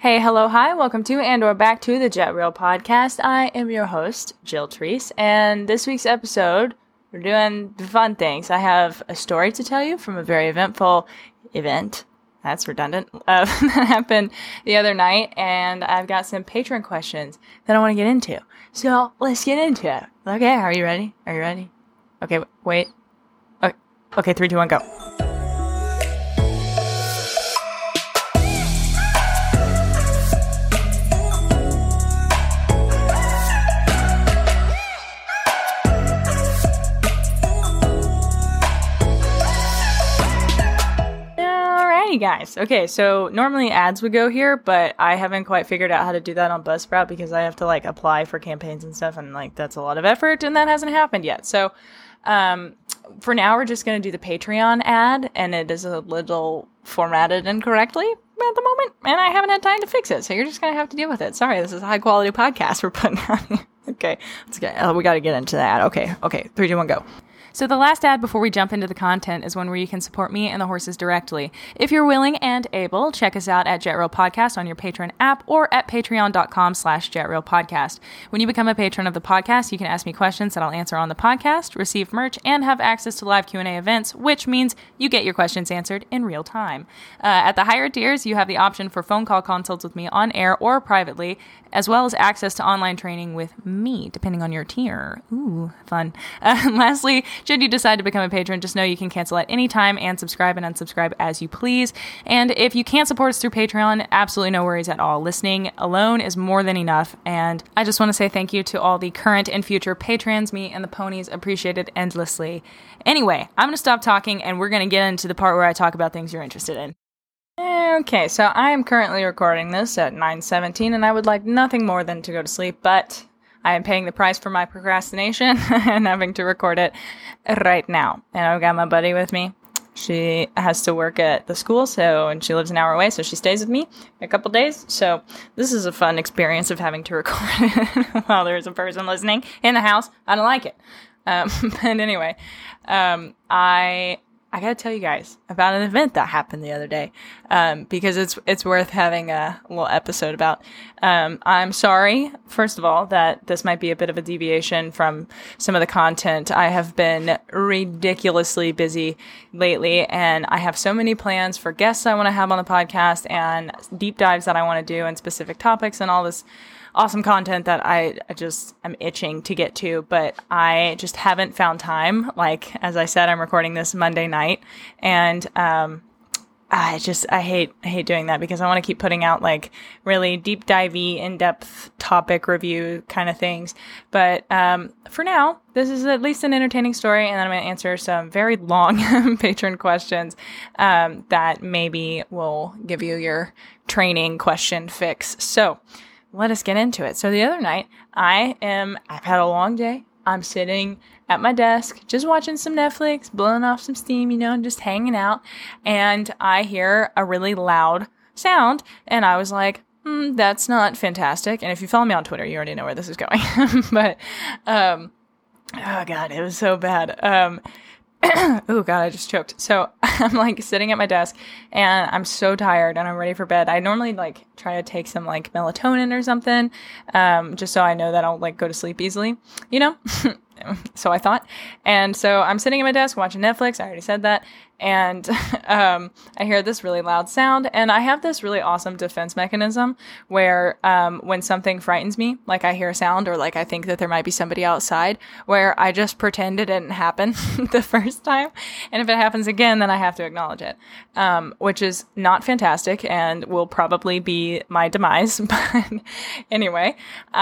Hey, hello, hi, welcome to and/or back to the Jet Reel Podcast. I am your host, Jill Treese, and this week's episode, we're doing fun things. I have a story to tell you from a very eventful event. That's redundant. That happened the other night, and I've got some Patreon questions that I want to get into. So let's get into it. Okay, are you ready? Are you ready? Okay, wait. Okay, 3, 2, 1, go. Guys. Okay, so normally ads would go here, but I haven't quite figured out how to do that on Buzzsprout because I have to apply for campaigns and stuff, and that's a lot of effort, and that hasn't happened yet. So for now, we're just going to do the Patreon ad, and it is a little formatted incorrectly at the moment, and I haven't had time to fix it, so you're just going to have to deal with it. Sorry, this is a high quality podcast we're putting out here. Okay, let's get. We got to get into that. Okay, 3, 2, 1, go. So the last ad before we jump into the content is one where you can support me and the horses directly. If you're willing and able, check us out at Jet Reel Podcast on your Patreon app or at patreon.com/JetReelPodcast. When you become a patron of the podcast, you can ask me questions that I'll answer on the podcast, receive merch, and have access to live Q&A events, which means you get your questions answered in real time. At the higher tiers, you have the option for phone call consults with me on air or privately, as well as access to online training with me, depending on your tier. Ooh, fun. Lastly, should you decide to become a patron, just know you can cancel at any time and subscribe and unsubscribe as you please. And if you can't support us through Patreon, absolutely no worries at all. Listening alone is more than enough. And I just want to say thank you to all the current and future patrons. Me and the ponies appreciate it endlessly. Anyway, I'm going to stop talking and we're going to get into the part where I talk about things you're interested in. Okay, so I am currently recording this at 9:17 and I would like nothing more than to go to sleep, but I am paying the price for my procrastination and having to record it right now. And I've got my buddy with me. She has to work at the school, and she lives an hour away, so she stays with me a couple days. So this is a fun experience of having to record it while there's a person listening in the house. I don't like it. But anyway, I gotta tell you guys about an event that happened the other day, because it's worth having a little episode about. I'm sorry, first of all, that this might be a bit of a deviation from some of the content. I have been ridiculously busy lately, and I have so many plans for guests I want to have on the podcast and deep dives that I want to do and specific topics and all this awesome content that I just am itching to get to, but I just haven't found time. As I said, I'm recording this Monday night, and I hate doing that because I want to keep putting out really deep divey, in-depth topic review kind of things. But for now, this is at least an entertaining story, and then I'm going to answer some very long patron questions that maybe will give you your training question fix. So let us get into it. So the other night, I've had a long day. I'm sitting at my desk, just watching some Netflix, blowing off some steam, just hanging out. And I hear a really loud sound. And I was like, that's not fantastic. And if you follow me on Twitter, you already know where this is going. But, oh God, it was so bad. Oh God, I just choked. So I'm sitting at my desk and I'm so tired and I'm ready for bed. I normally try to take some melatonin or something, just so I know that I'll go to sleep easily, So I thought. And so I'm sitting at my desk watching Netflix. I already said that. And I hear this really loud sound. And I have this really awesome defense mechanism where when something frightens me, I hear a sound or I think that there might be somebody outside, where I just pretend it didn't happen the first time. And if it happens again, then I have to acknowledge it, which is not fantastic and will probably be my demise. But anyway,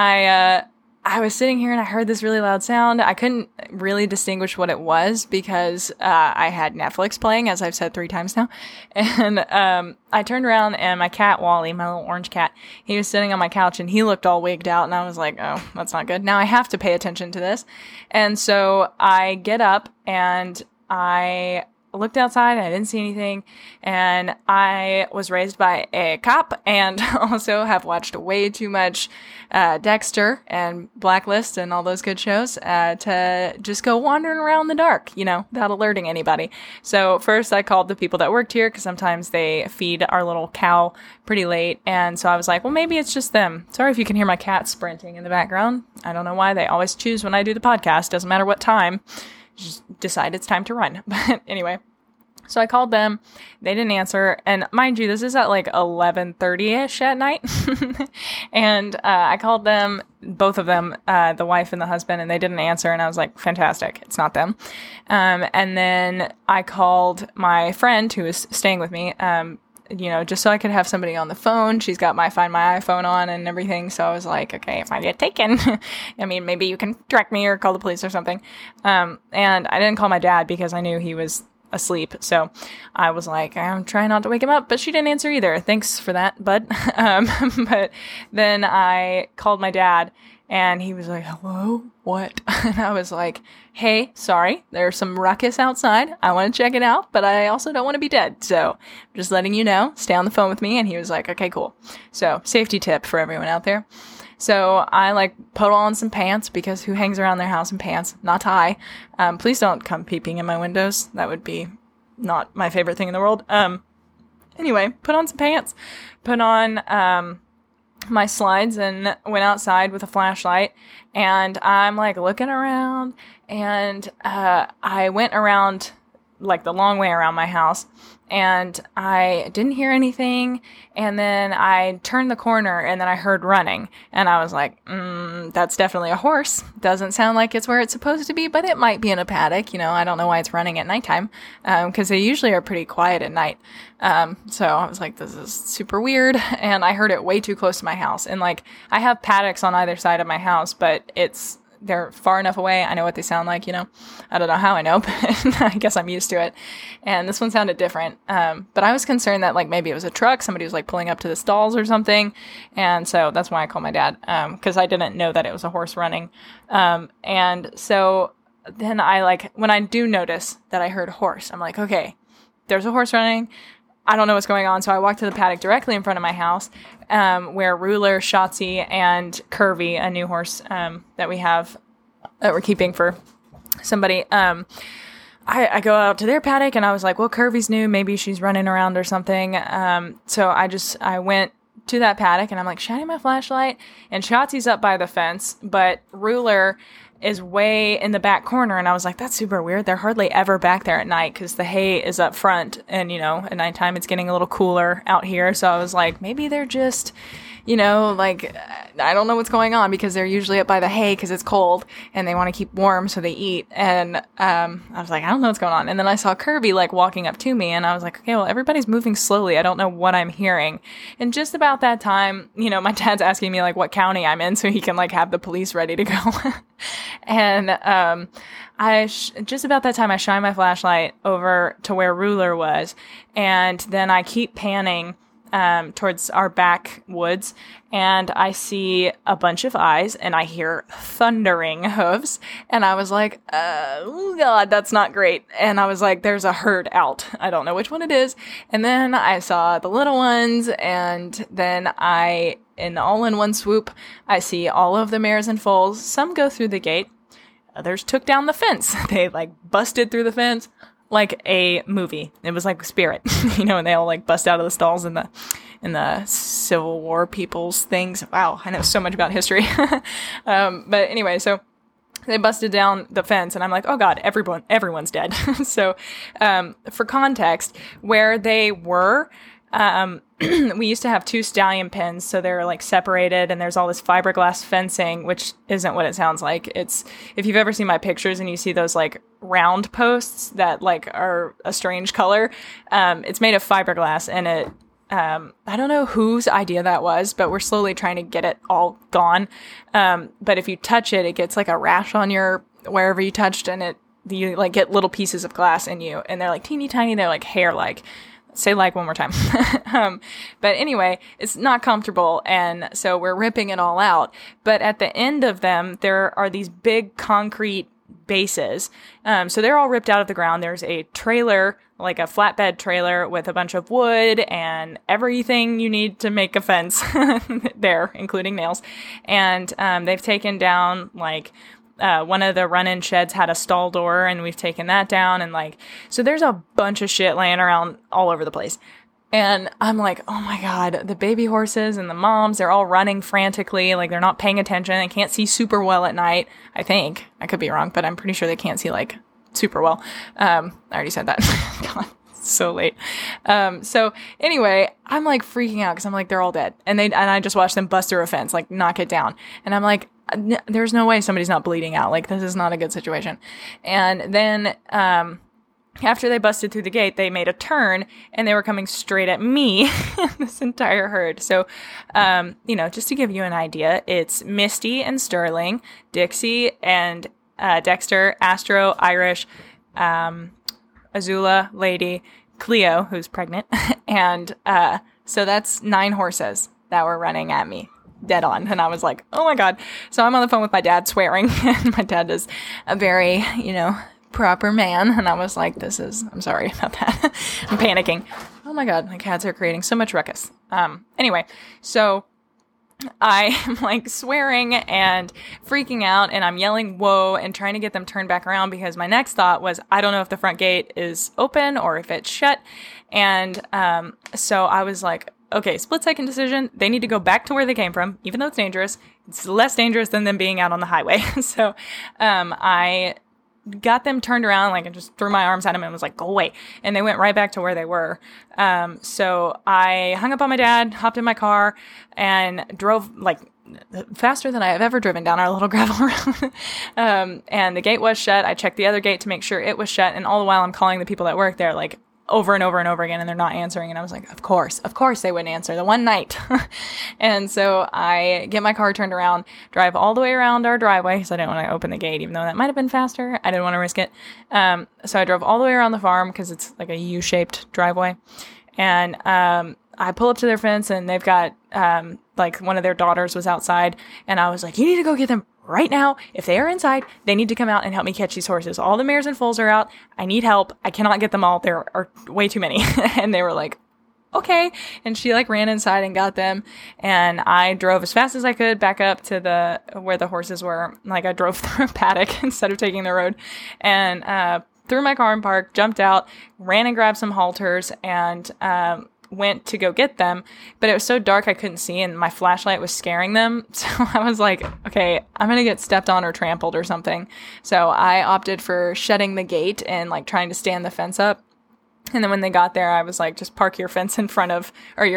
I was sitting here and I heard this really loud sound. I couldn't really distinguish what it was because I had Netflix playing, as I've said 3 times now. And I turned around and my cat, Wally, my little orange cat, he was sitting on my couch and he looked all wigged out. And I was like, oh, that's not good. Now I have to pay attention to this. And so I get up and I looked outside and I didn't see anything. And I was raised by a cop and also have watched way too much Dexter and Blacklist and all those good shows to just go wandering around in the dark, without alerting anybody. So first I called the people that worked here because sometimes they feed our little cow pretty late. And so I was like, well, maybe it's just them. Sorry if you can hear my cat sprinting in the background. I don't know why. They always choose when I do the podcast. Doesn't matter what time. Just decide it's time to run. But anyway, so I called them. They didn't answer. And mind you, this is at like 11:30ish at night. And I called them, both of them, the wife and the husband, and they didn't answer. And I was like, fantastic. It's not them. And then I called my friend who was staying with me, just so I could have somebody on the phone. She's got Find My iPhone on and everything. So I was like, okay, if I get taken, I mean, maybe you can track me or call the police or something. And I didn't call my dad because I knew he was asleep. So I was like, I'm trying not to wake him up, but she didn't answer either. Thanks for that, bud. But then I called my dad and he was like, hello, what? And I was like, hey, sorry, there's some ruckus outside. I want to check it out, but I also don't want to be dead. So I'm just letting you know, stay on the phone with me. And he was like, okay, cool. So safety tip for everyone out there. So I put on some pants because who hangs around their house in pants? Not tie. Please don't come peeping in my windows. That would be not my favorite thing in the world. Anyway, put on some pants, put on, my slides and went outside with a flashlight and I'm looking around and, I went around the long way around my house and I didn't hear anything. And then I turned the corner and then I heard running and I was like, that's definitely a horse. Doesn't sound like it's where it's supposed to be, but it might be in a paddock. I don't know why it's running at nighttime. Cause they usually are pretty quiet at night. So I was like, this is super weird. And I heard it way too close to my house. And I have paddocks on either side of my house, but they're far enough away. I know what they sound like, I don't know how I know, but I guess I'm used to it. And this one sounded different. But I was concerned that maybe it was a truck. Somebody was pulling up to the stalls or something. And so that's why I called my dad. Cause I didn't know that it was a horse running. And so then when I do notice that I heard a horse, I'm like, okay, there's a horse running. I don't know what's going on. So I walked to the paddock directly in front of my house, where Ruler, Shotzi, and Curvy, a new horse that we have, that we're keeping for somebody, I go out to their paddock and I was like, well, Curvy's new. Maybe she's running around or something. So I went to that paddock and I'm shining my flashlight and Shotzi's up by the fence, but Ruler is way in the back corner. And I was like, that's super weird. They're hardly ever back there at night because the hay is up front. And, at nighttime, it's getting a little cooler out here. So I was like, maybe they're just, I don't know what's going on because they're usually up by the hay because it's cold and they want to keep warm. So they eat. And I was like, I don't know what's going on. And then I saw Kirby walking up to me and I was like, okay, well, everybody's moving slowly. I don't know what I'm hearing. And just about that time, my dad's asking me what county I'm in so he can have the police ready to go. And just about that time, I shine my flashlight over to where Ruler was, and then I keep panning towards our backwoods, and I see a bunch of eyes, and I hear thundering hooves, and I was like, oh God, that's not great. And I was like, there's a herd out. I don't know which one it is. And then I saw the little ones, and then in all in one swoop, I see all of the mares and foals. Some go through the gate. Others took down the fence. They busted through the fence like a movie. It was like Spirit, and they all bust out of the stalls in the Civil War people's things. Wow, I know so much about history. But anyway, so they busted down the fence and I'm like, oh God, everyone's dead. So, for context, where they were, we used to have 2 stallion pens, so they're separated, and there's all this fiberglass fencing, which isn't what it sounds like. It's, if you've ever seen my pictures and you see those round posts that are a strange color, it's made of fiberglass, and it, I don't know whose idea that was, but we're slowly trying to get it all gone. But if you touch it, it gets a rash on wherever you touched, and you get little pieces of glass in you, and they're teeny tiny, they're hair-like. Say one more time. But anyway, it's not comfortable. And so we're ripping it all out. But at the end of them, there are these big concrete bases. So they're all ripped out of the ground. There's a trailer, like a flatbed trailer with a bunch of wood and everything you need to make a fence there, including nails. And they've taken down like one of the run-in sheds had a stall door, and we've taken that down. And like, so there's a bunch of shit laying around all over the place. And I'm like, oh my God, the baby horses and the moms, they're all running frantically. Like, they're not paying attention. They can't see super well at night. I think. I could be wrong, but I'm pretty sure they can't see like super well. I already said that. God, it's so late. So anyway, I'm like freaking out because I'm like, they're all dead. And I just watched them bust through a fence, like knock it down. And I'm like, there's no way somebody's not bleeding out. Like, this is not a good situation. And then, after they busted through the gate, they made a turn and they were coming straight at me, this entire herd. So, just to give you an idea, it's Misty and Sterling, Dixie and Dexter, Astro, Irish, Azula, Lady, Cleo, who's pregnant. And so that's 9 horses that were running at me. Dead on. And I was like, oh my God. So I'm on the phone with my dad swearing. And my dad is a very, proper man. And I was like, I'm sorry about that. I'm panicking. Oh my God, my cats are creating so much ruckus. Anyway, so I'm like swearing and freaking out, and I'm yelling, whoa, and trying to get them turned back around, because my next thought was, I don't know if the front gate is open or if it's shut. And so I was like, okay, split-second decision. They need to go back to where they came from, even though it's dangerous. It's less dangerous than them being out on the highway. So I got them turned around, like, and just threw my arms at them and was like, go away. And they went right back to where they were. So I hung up on my dad, hopped in my car, and drove, like, faster than I have ever driven down our little gravel road. And the gate was shut. I checked the other gate to make sure it was shut. And all the while I'm calling the people that work there, like, over and over and over again, and they're not answering. And I was like, of course they wouldn't answer the one night. And so I get my car turned around, drive all the way around our driveway, because I didn't want to open the gate, even though that might have been faster. I didn't want to risk it. So I drove all the way around the farm, because it's like a U-shaped driveway. And I pull up to their fence, and they've got, like, one of their daughters was outside, and I was like, you need to go get them right now. If they are inside, they need to come out and help me catch these horses. All the mares and foals are out. I need help. I cannot get them all. There are way too many. And they were like, okay. And she like ran inside and got them. And I drove as fast as I could back up to where the horses were. Like, I drove through a paddock instead of taking the road, and threw my car in park, jumped out, ran and grabbed some halters, and went to go get them, but it was so dark I couldn't see, and my flashlight was scaring them. So I was like, okay, I'm gonna get stepped on or trampled or something. So I opted for shutting the gate and like trying to stand the fence up. And then when they got there, I was like, just park your car in front of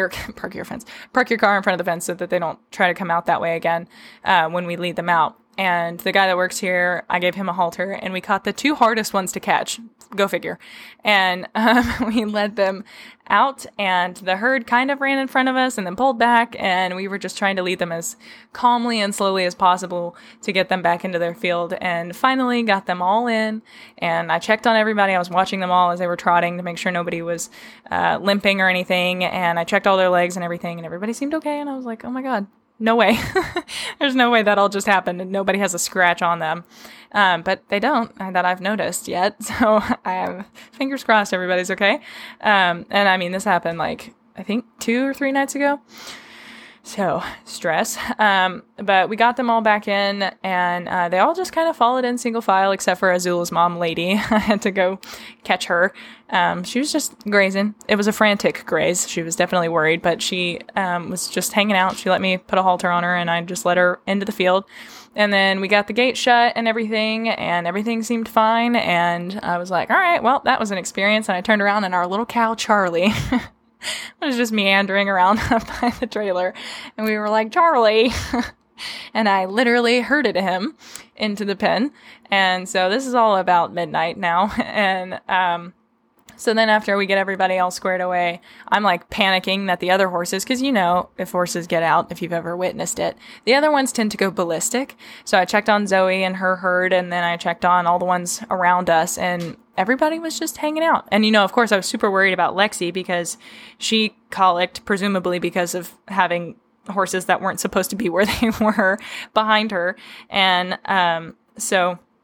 the fence so that they don't try to come out that way again when we lead them out. And the guy that works here, I gave him a halter, and we caught the 2 hardest ones to catch. Go figure. And we led them out, and the herd kind of ran in front of us and then pulled back, and we were just trying to lead them as calmly and slowly as possible to get them back into their field, and finally got them all in. And I checked on everybody. I was watching them all as they were trotting to make sure nobody was limping or anything, and I checked all their legs and everything, and everybody seemed okay. And I was like, oh my God, no way. There's no way that all just happened and nobody has a scratch on them. But they don't, that I've noticed yet. So I have fingers crossed everybody's okay. And I mean, this happened like, I think 2 or 3 nights ago. So stress. But we got them all back in, and they all just kind of followed in single file, except for Azula's mom, Lady. I had to go catch her. She was just grazing. It was a frantic graze. She was definitely worried, but she was just hanging out. She let me put a halter on her, and I just let her into the field. And then we got the gate shut and everything seemed fine. And I was like, all right, well, that was an experience. And I turned around, and our little cow, Charlie, was just meandering around by the trailer. And we were like, Charlie. And I literally herded him into the pen. And so this is all about midnight now. And so then after we get everybody all squared away, I'm like panicking that the other horses, because if horses get out, if you've ever witnessed it, the other ones tend to go ballistic. So I checked on Zoe and her herd, and then I checked on all the ones around us, and everybody was just hanging out. And, of course, I was super worried about Lexi, because she colicked, presumably because of having horses that weren't supposed to be where they were behind her. And so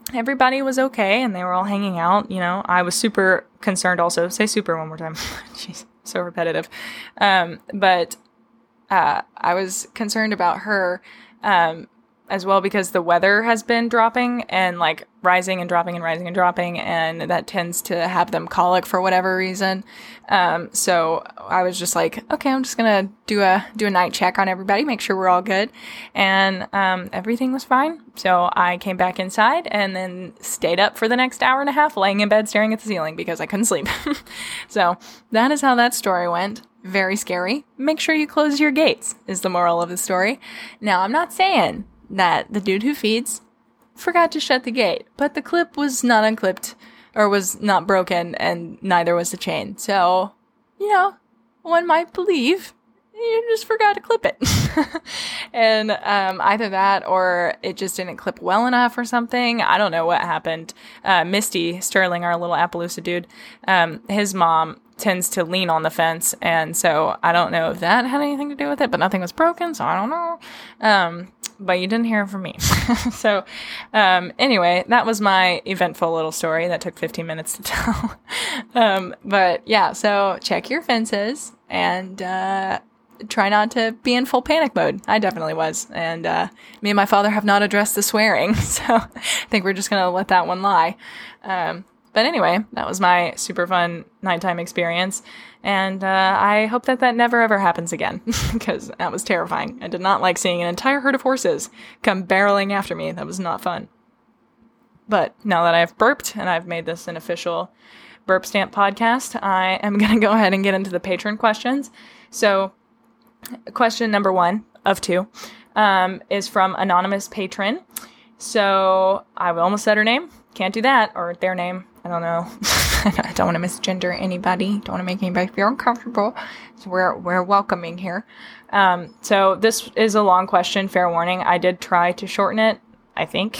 everybody was okay and they were all hanging out. I was super concerned also. Say super one more time. Jeez, so repetitive. But I was concerned about her as well because the weather has been dropping and like rising and dropping and rising and dropping, and that tends to have them colic for whatever reason. So I was just like, okay, I'm just gonna do a night check on everybody, make sure we're all good, and everything was fine. So I came back inside and then stayed up for the next hour and a half, laying in bed staring at the ceiling because I couldn't sleep. So that is how that story went. Very scary. Make sure you close your gates is the moral of the story. Now, I'm not saying that the dude who feeds forgot to shut the gate, but the clip was not unclipped or was not broken, and neither was the chain. So, one might believe you just forgot to clip it. And either that or it just didn't clip well enough or something. I don't know what happened. Misty Sterling, our little Appaloosa dude, his mom tends to lean on the fence, and so I don't know if that had anything to do with it, but nothing was broken, so I don't know. But you didn't hear it from me. So anyway, that was my eventful little story that took 15 minutes to tell. But yeah, so check your fences and try not to be in full panic mode. I definitely was. And me and my father have not addressed the swearing, so I think we're just going to let that one lie. But anyway, that was my super fun nighttime experience. And I hope that never ever happens again, because that was terrifying. I did not like seeing an entire herd of horses come barreling after me. That was not fun. But now that I've burped and I've made this an official Burp Stamp podcast, I am going to go ahead and get into the patron questions. So question number 1 of 2 is from anonymous patron. So I almost said her name. Can't do that, or their name. I don't know. I don't want to misgender anybody. Don't want to make anybody feel uncomfortable. So we're welcoming here. So this is a long question. Fair warning. I did try to shorten it, I think.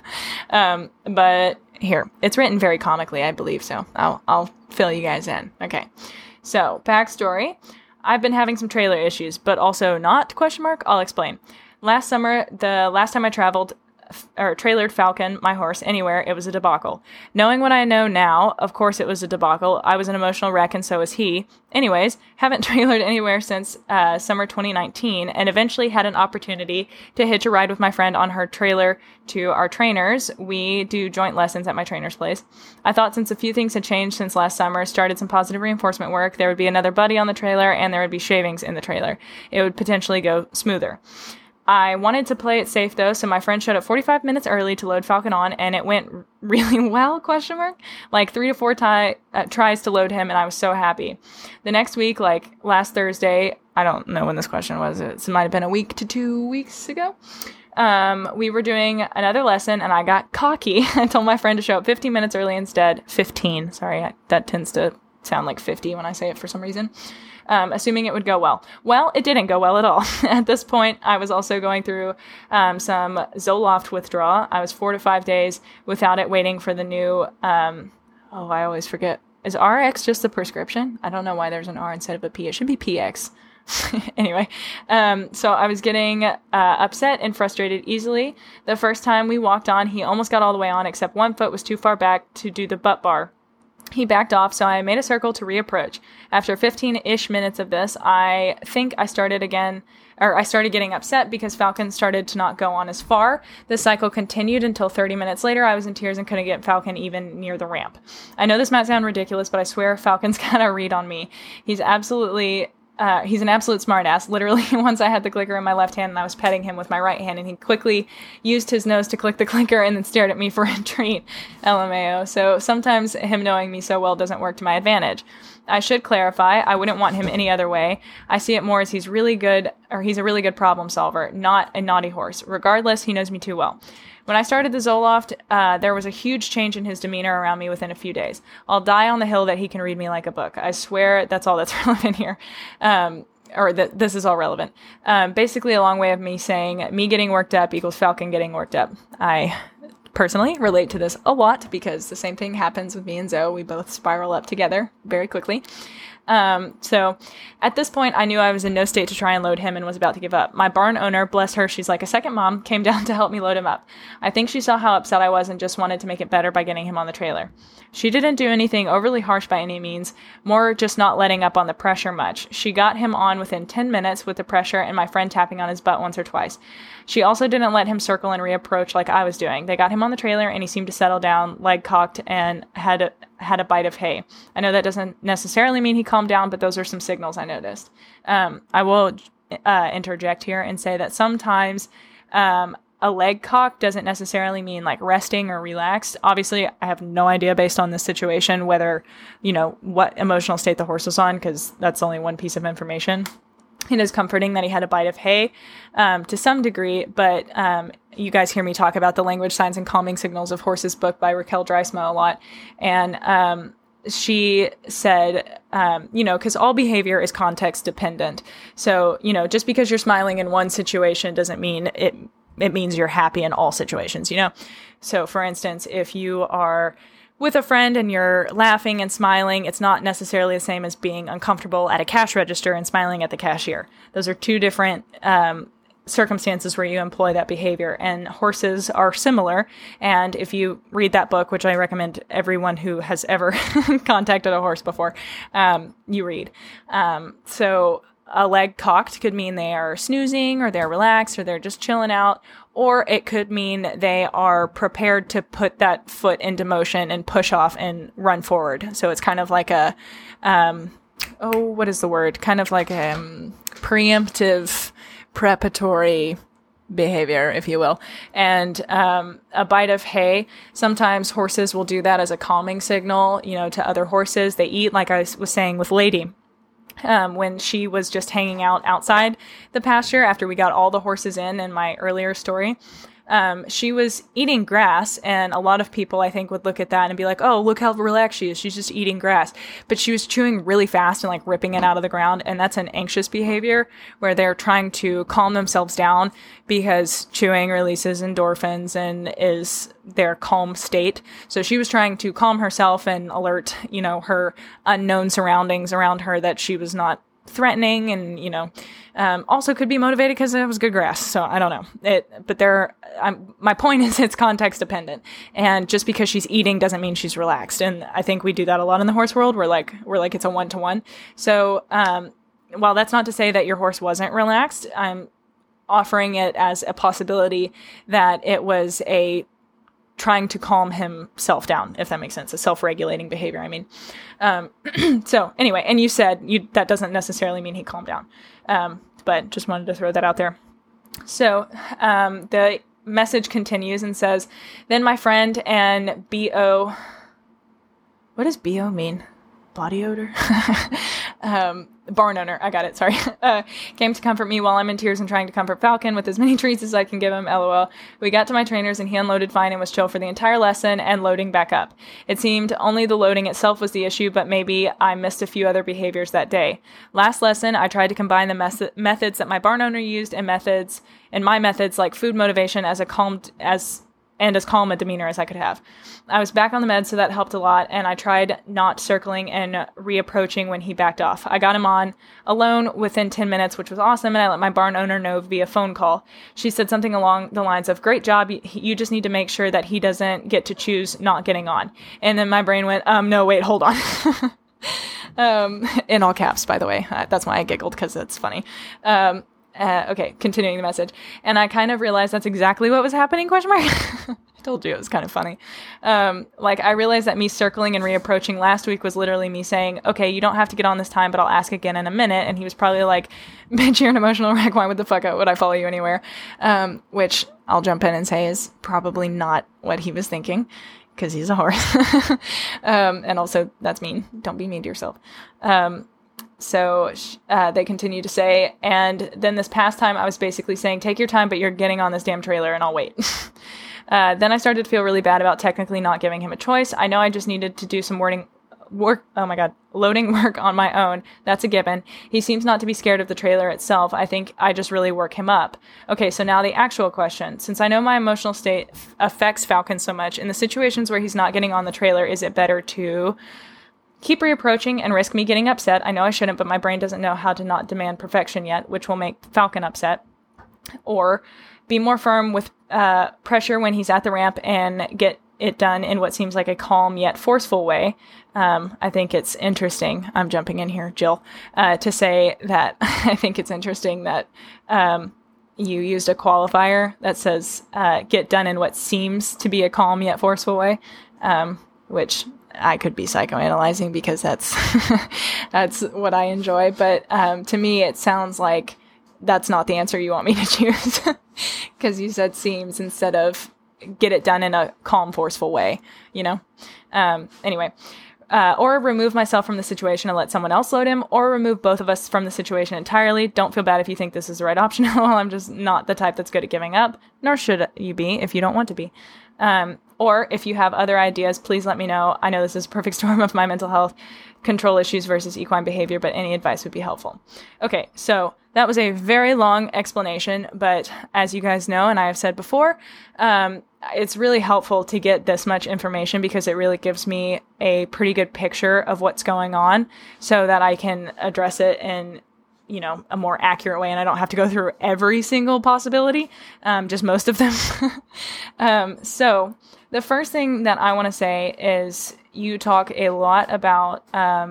But here, it's written very comically, I believe. So I'll fill you guys in. Okay. So backstory. I've been having some trailer issues, but also not ? I'll explain. Last summer, the last time I traveled or trailered Falcon, my horse, anywhere, it was a debacle. Knowing what I know now, of course it was a debacle. I was an emotional wreck, and so was he. Anyways, haven't trailered anywhere since summer 2019, and eventually had an opportunity to hitch a ride with my friend on her trailer to our trainers. We do joint lessons at my trainer's place. I thought since a few things had changed since last summer, started some positive reinforcement work, there would be another buddy on the trailer, and there would be shavings in the trailer. It would potentially go smoother. I wanted to play it safe though, so my friend showed up 45 minutes early to load Falcon on, and it went really well, ? Like 3 to 4 tries to load him, and I was so happy. The next week, like last Thursday, I don't know when this question was, it might have been a week to 2 weeks ago, we were doing another lesson, and I got cocky. I told my friend to show up 15 minutes early instead. 15, sorry, that tends to sound like 50 when I say it for some reason. Assuming it would go well. Well, it didn't go well at all. At this point, I was also going through some Zoloft withdrawal. I was 4 to 5 days without it, waiting for the new, I always forget. Is RX just the prescription? I don't know why there's an R instead of a P. It should be PX. Anyway, so I was getting upset and frustrated easily. The first time we walked on, he almost got all the way on, except one foot was too far back to do the butt bar. He backed off, so I made a circle to reapproach. After 15-ish minutes of this, I think I started getting upset because Falcon started to not go on as far. The cycle continued until 30 minutes later. I was in tears and couldn't get Falcon even near the ramp. I know this might sound ridiculous, but I swear Falcon's got a read on me. He's an absolute smartass. Literally, once I had the clicker in my left hand and I was petting him with my right hand, and he quickly used his nose to click the clicker and then stared at me for a treat. LMAO. So sometimes him knowing me so well doesn't work to my advantage. I should clarify, I wouldn't want him any other way. I see it more as he's a really good problem solver, not a naughty horse. Regardless, he knows me too well. When I started the Zoloft, there was a huge change in his demeanor around me within a few days. I'll die on the hill that he can read me like a book. I swear that's all that's relevant here. This is all relevant. Basically a long way of me saying me getting worked up equals Falcon getting worked up. I personally relate to this a lot because the same thing happens with me and Zoe. We both spiral up together very quickly. So at this point, I knew I was in no state to try and load him and was about to give up. My barn owner, bless her, she's like a second mom, came down to help me load him up. I think she saw how upset I was and just wanted to make it better by getting him on the trailer. She didn't do anything overly harsh by any means, more just not letting up on the pressure much. She got him on within 10 minutes with the pressure and my friend tapping on his butt once or twice. She also didn't let him circle and reapproach like I was doing. They got him on the trailer and he seemed to settle down, leg cocked, and had a bite of hay. I know that doesn't necessarily mean he calmed down, but those are some signals I noticed. I will interject here and say that sometimes a leg cock doesn't necessarily mean like resting or relaxed. Obviously, I have no idea based on this situation whether, what emotional state the horse was on, because that's only one piece of information. It is comforting that he had a bite of hay to some degree, but you guys hear me talk about the language, signs, and calming signals of horses book by Raquel Dreisma a lot. And she said, because all behavior is context dependent. So, just because you're smiling in one situation doesn't mean it means you're happy in all situations, So, for instance, if you are with a friend and you're laughing and smiling, it's not necessarily the same as being uncomfortable at a cash register and smiling at the cashier. Those are two different circumstances where you employ that behavior, and horses are similar. And if you read that book, which I recommend everyone who has ever contacted a horse before, you read. So a leg cocked could mean they are snoozing or they're relaxed or they're just chilling out. Or it could mean they are prepared to put that foot into motion and push off and run forward. So it's kind of like a, what is the word? Kind of like a preemptive, preparatory behavior, if you will. And a bite of hay, sometimes horses will do that as a calming signal, to other horses. They eat, like I was saying with Lady. When she was just hanging out outside the pasture after we got all the horses in my earlier story. She was eating grass, and a lot of people, I think, would look at that and be like, oh, look how relaxed she is. She's just eating grass. But she was chewing really fast and like ripping it out of the ground. And that's an anxious behavior where they're trying to calm themselves down because chewing releases endorphins and is their calm state. So she was trying to calm herself and alert, her unknown surroundings around her that she was not threatening, and also could be motivated because it was good grass. So I don't know but my point is it's context dependent, and just because she's eating doesn't mean she's relaxed. And I think we do that a lot in the horse world. We're like it's a 1-to-1. So while that's not to say that your horse wasn't relaxed, I'm offering it as a possibility that it was a trying to calm himself down, if that makes sense. A self-regulating behavior, I mean. So anyway, and you said that doesn't necessarily mean he calmed down. But just wanted to throw that out there. So the message continues and says, then my friend and BO, what does BO mean? Body odor? Barn owner, I got it, sorry, came to comfort me while I'm in tears and trying to comfort Falcon with as many treats as I can give him, lol. We got to my trainers and he unloaded fine and was chill for the entire lesson and loading back up. It seemed only the loading itself was the issue, but maybe I missed a few other behaviors that day. Last lesson, I tried to combine the methods that my barn owner used and my methods like food motivation as calm a demeanor as I could have. I was back on the meds, so that helped a lot, and I tried not circling and reapproaching when he backed off. I got him on alone within 10 minutes, which was awesome, and I let my barn owner know via phone call. She said something along the lines of, great job, you just need to make sure that he doesn't get to choose not getting on. And then my brain went, no, wait, hold on. In all caps, by the way. That's why I giggled, because it's funny. Okay, continuing the message. And I kind of realized that's exactly what was happening, ? I told you it was kind of funny. I realized that me circling and reapproaching last week was literally me saying, okay, you don't have to get on this time, but I'll ask again in a minute. And he was probably like, bitch, you're an emotional wreck. Why would the fuck would I follow you anywhere? Which I'll jump in and say is probably not what he was thinking, because he's a horse. And also, that's mean. Don't be mean to yourself. So they continue to say, and then this past time I was basically saying, take your time, but you're getting on this damn trailer and I'll wait. Then I started to feel really bad about technically not giving him a choice. I know I just needed to do some loading work on my own. That's a given. He seems not to be scared of the trailer itself. I think I just really work him up. Okay, so now the actual question. Since I know my emotional state affects Falcon so much, in the situations where he's not getting on the trailer, is it better to keep reapproaching and risk me getting upset. I know I shouldn't, but my brain doesn't know how to not demand perfection yet, which will make Falcon upset. Or be more firm with pressure when he's at the ramp and get it done in what seems like a calm yet forceful way. I think it's interesting. I'm jumping in here, Jill, to say that I think it's interesting that you used a qualifier that says get done in what seems to be a calm yet forceful way, which I could be psychoanalyzing because that's that's what I enjoy. But to me, it sounds like that's not the answer you want me to choose because you said seems instead of get it done in a calm, forceful way, you know? Anyway, or remove myself from the situation and let someone else load him, or remove both of us from the situation entirely. Don't feel bad if you think this is the right option. Well, I'm just not the type that's good at giving up, nor should you be if you don't want to be. Or if you have other ideas, please let me know. I know this is a perfect storm of my mental health control issues versus equine behavior, but any advice would be helpful. Okay, so that was a very long explanation, but as you guys know, and I have said before, it's really helpful to get this much information because it really gives me a pretty good picture of what's going on so that I can address it in, you know, a more accurate way and I don't have to go through every single possibility, just most of them. So the first thing that I want to say is you talk a lot about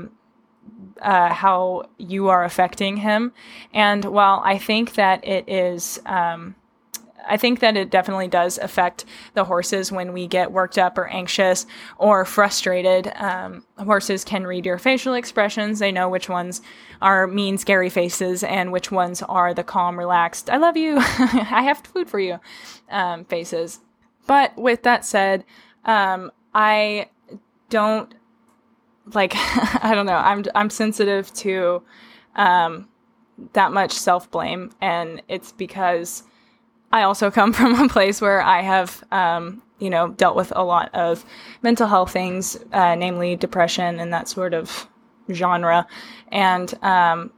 how you are affecting him. And while I think that it is, I think that it definitely does affect the horses when we get worked up or anxious or frustrated. Horses can read your facial expressions. They know which ones are mean, scary faces and which ones are the calm, relaxed, I love you, I have food for you faces. But with that said, I don't like, I don't know, I'm sensitive to that much self-blame, and it's because I also come from a place where I have, you know, dealt with a lot of mental health things, namely depression and that sort of genre. And I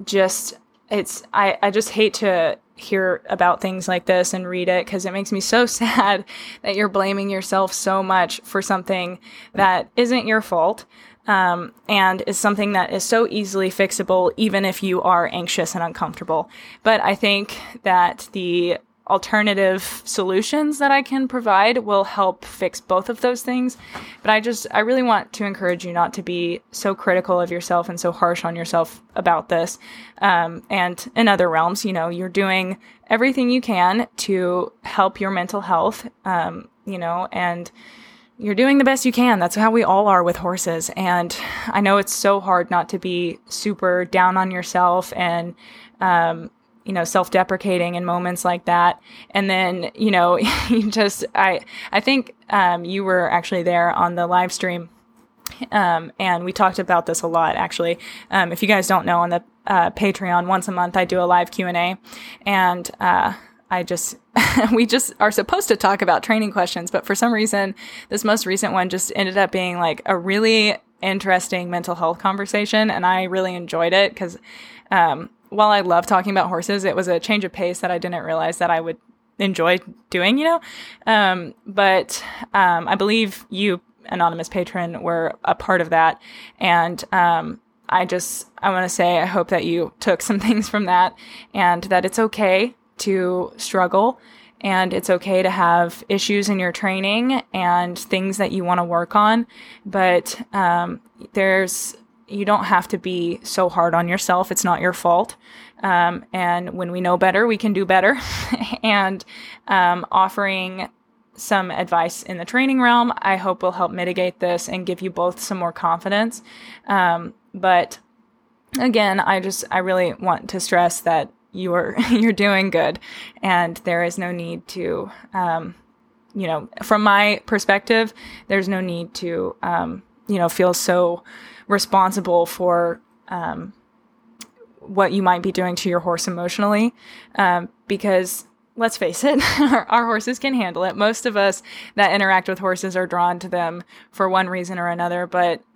just hate to hear about things like this and read it because it makes me so sad that you're blaming yourself so much for something that isn't your fault. And is something that is so easily fixable, even if you are anxious and uncomfortable. But I think that the alternative solutions that I can provide will help fix both of those things. But I really want to encourage you not to be so critical of yourself and so harsh on yourself about this. And in other realms, you know, you're doing everything you can to help your mental health, you know, and you're doing the best you can. That's how we all are with horses. And I know it's so hard not to be super down on yourself and, you know, self-deprecating in moments like that. And then, you know, I think, you were actually there on the live stream. And we talked about this a lot, actually. If you guys don't know, on the, Patreon, once a month, I do a live Q&A, and, we just are supposed to talk about training questions, but for some reason, this most recent one just ended up being like a really interesting mental health conversation. And I really enjoyed it because, while I love talking about horses, it was a change of pace that I didn't realize that I would enjoy doing, you know? But I believe you, anonymous patron, were a part of that. And, I want to say, I hope that you took some things from that and that it's okay to struggle and it's okay to have issues in your training and things that you want to work on. But, you don't have to be so hard on yourself. It's not your fault. And when we know better, we can do better. And, offering some advice in the training realm, I hope will help mitigate this and give you both some more confidence. But again, I really want to stress that you're doing good, and there is no need to, you know, from my perspective, there's no need to, you know, feel so responsible for, what you might be doing to your horse emotionally, because let's face it, our horses can handle it. Most of us that interact with horses are drawn to them for one reason or another, but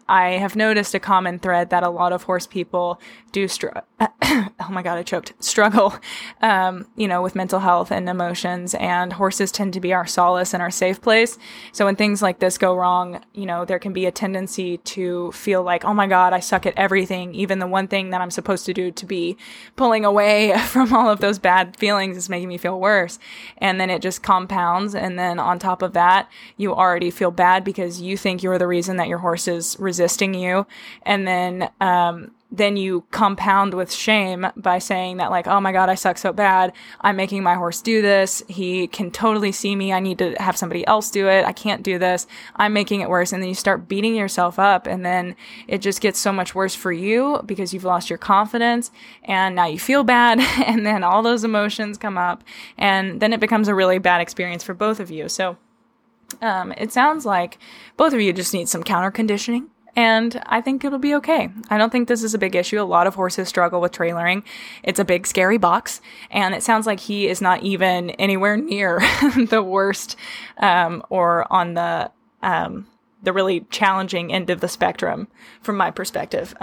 I have noticed a common thread that a lot of horse people do oh my God, I choked. Struggle, with mental health and emotions, and horses tend to be our solace and our safe place. So when things like this go wrong, there can be a tendency to feel like, oh my God, I suck at everything. Even the one thing that I'm supposed to do to be pulling away from all of those bad feelings is making me feel worse. And then it just compounds. And then on top of that, you already feel bad because you think you're the reason that your horse is resisting you. And then you compound with shame by saying that, like, oh my God, I suck so bad. I'm making my horse do this. He can totally see me. I need to have somebody else do it. I can't do this. I'm making it worse. And then you start beating yourself up, and then it just gets so much worse for you because you've lost your confidence, and now you feel bad. And then all those emotions come up, and then it becomes a really bad experience for both of you. So it sounds like both of you just need some counter conditioning. And I think it'll be okay. I don't think this is a big issue. A lot of horses struggle with trailering. It's a big, scary box. And it sounds like he is not even anywhere near the worst, or on the really challenging end of the spectrum from my perspective.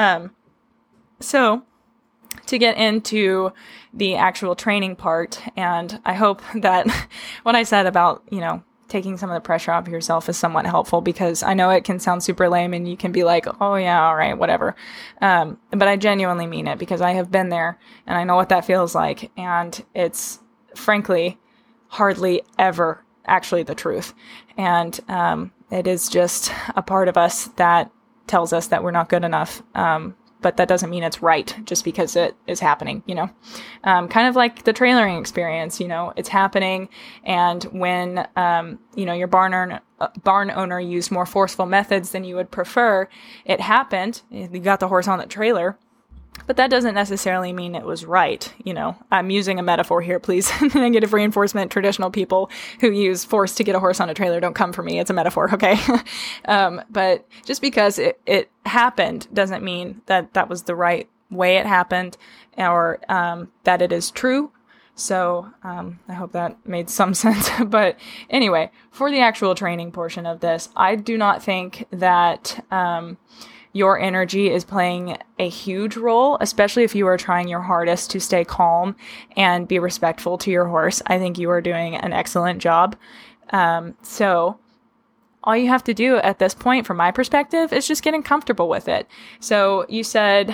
So to get into the actual training part, and I hope that what I said about, taking some of the pressure off of yourself is somewhat helpful, because I know it can sound super lame and you can be like, oh yeah, all right, whatever. But I genuinely mean it, because I have been there and I know what that feels like. And it's frankly hardly ever actually the truth. And it is just a part of us that tells us that we're not good enough. But that doesn't mean it's right just because it is happening, kind of like the trailering experience, it's happening. And when, your barn owner used more forceful methods than you would prefer, it happened. You got the horse on the trailer, but that doesn't necessarily mean it was right. I'm using a metaphor here, please. Negative reinforcement, traditional people who use force to get a horse on a trailer, don't come for me. It's a metaphor. Okay. But just because it happened doesn't mean that that was the right way it happened, or that it is true. So I hope that made some sense. But anyway, for the actual training portion of this, I do not think that your energy is playing a huge role, especially if you are trying your hardest to stay calm and be respectful to your horse. I think you are doing an excellent job. So all you have to do at this point, from my perspective, is just getting comfortable with it. So you said,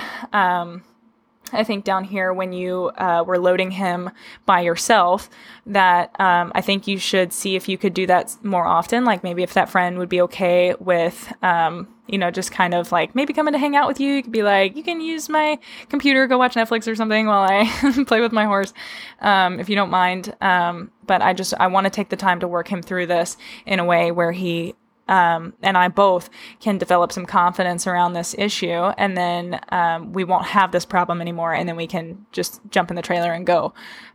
I think down here when you were loading him by yourself, that I think you should see if you could do that more often. Like maybe if that friend would be okay with, just kind of like maybe coming to hang out with you. You could be like, you can use my computer, go watch Netflix or something while I play with my horse, if you don't mind. But I want to take the time to work him through this in a way where he and I both can develop some confidence around this issue, and then we won't have this problem anymore, and then we can just jump in the trailer and go.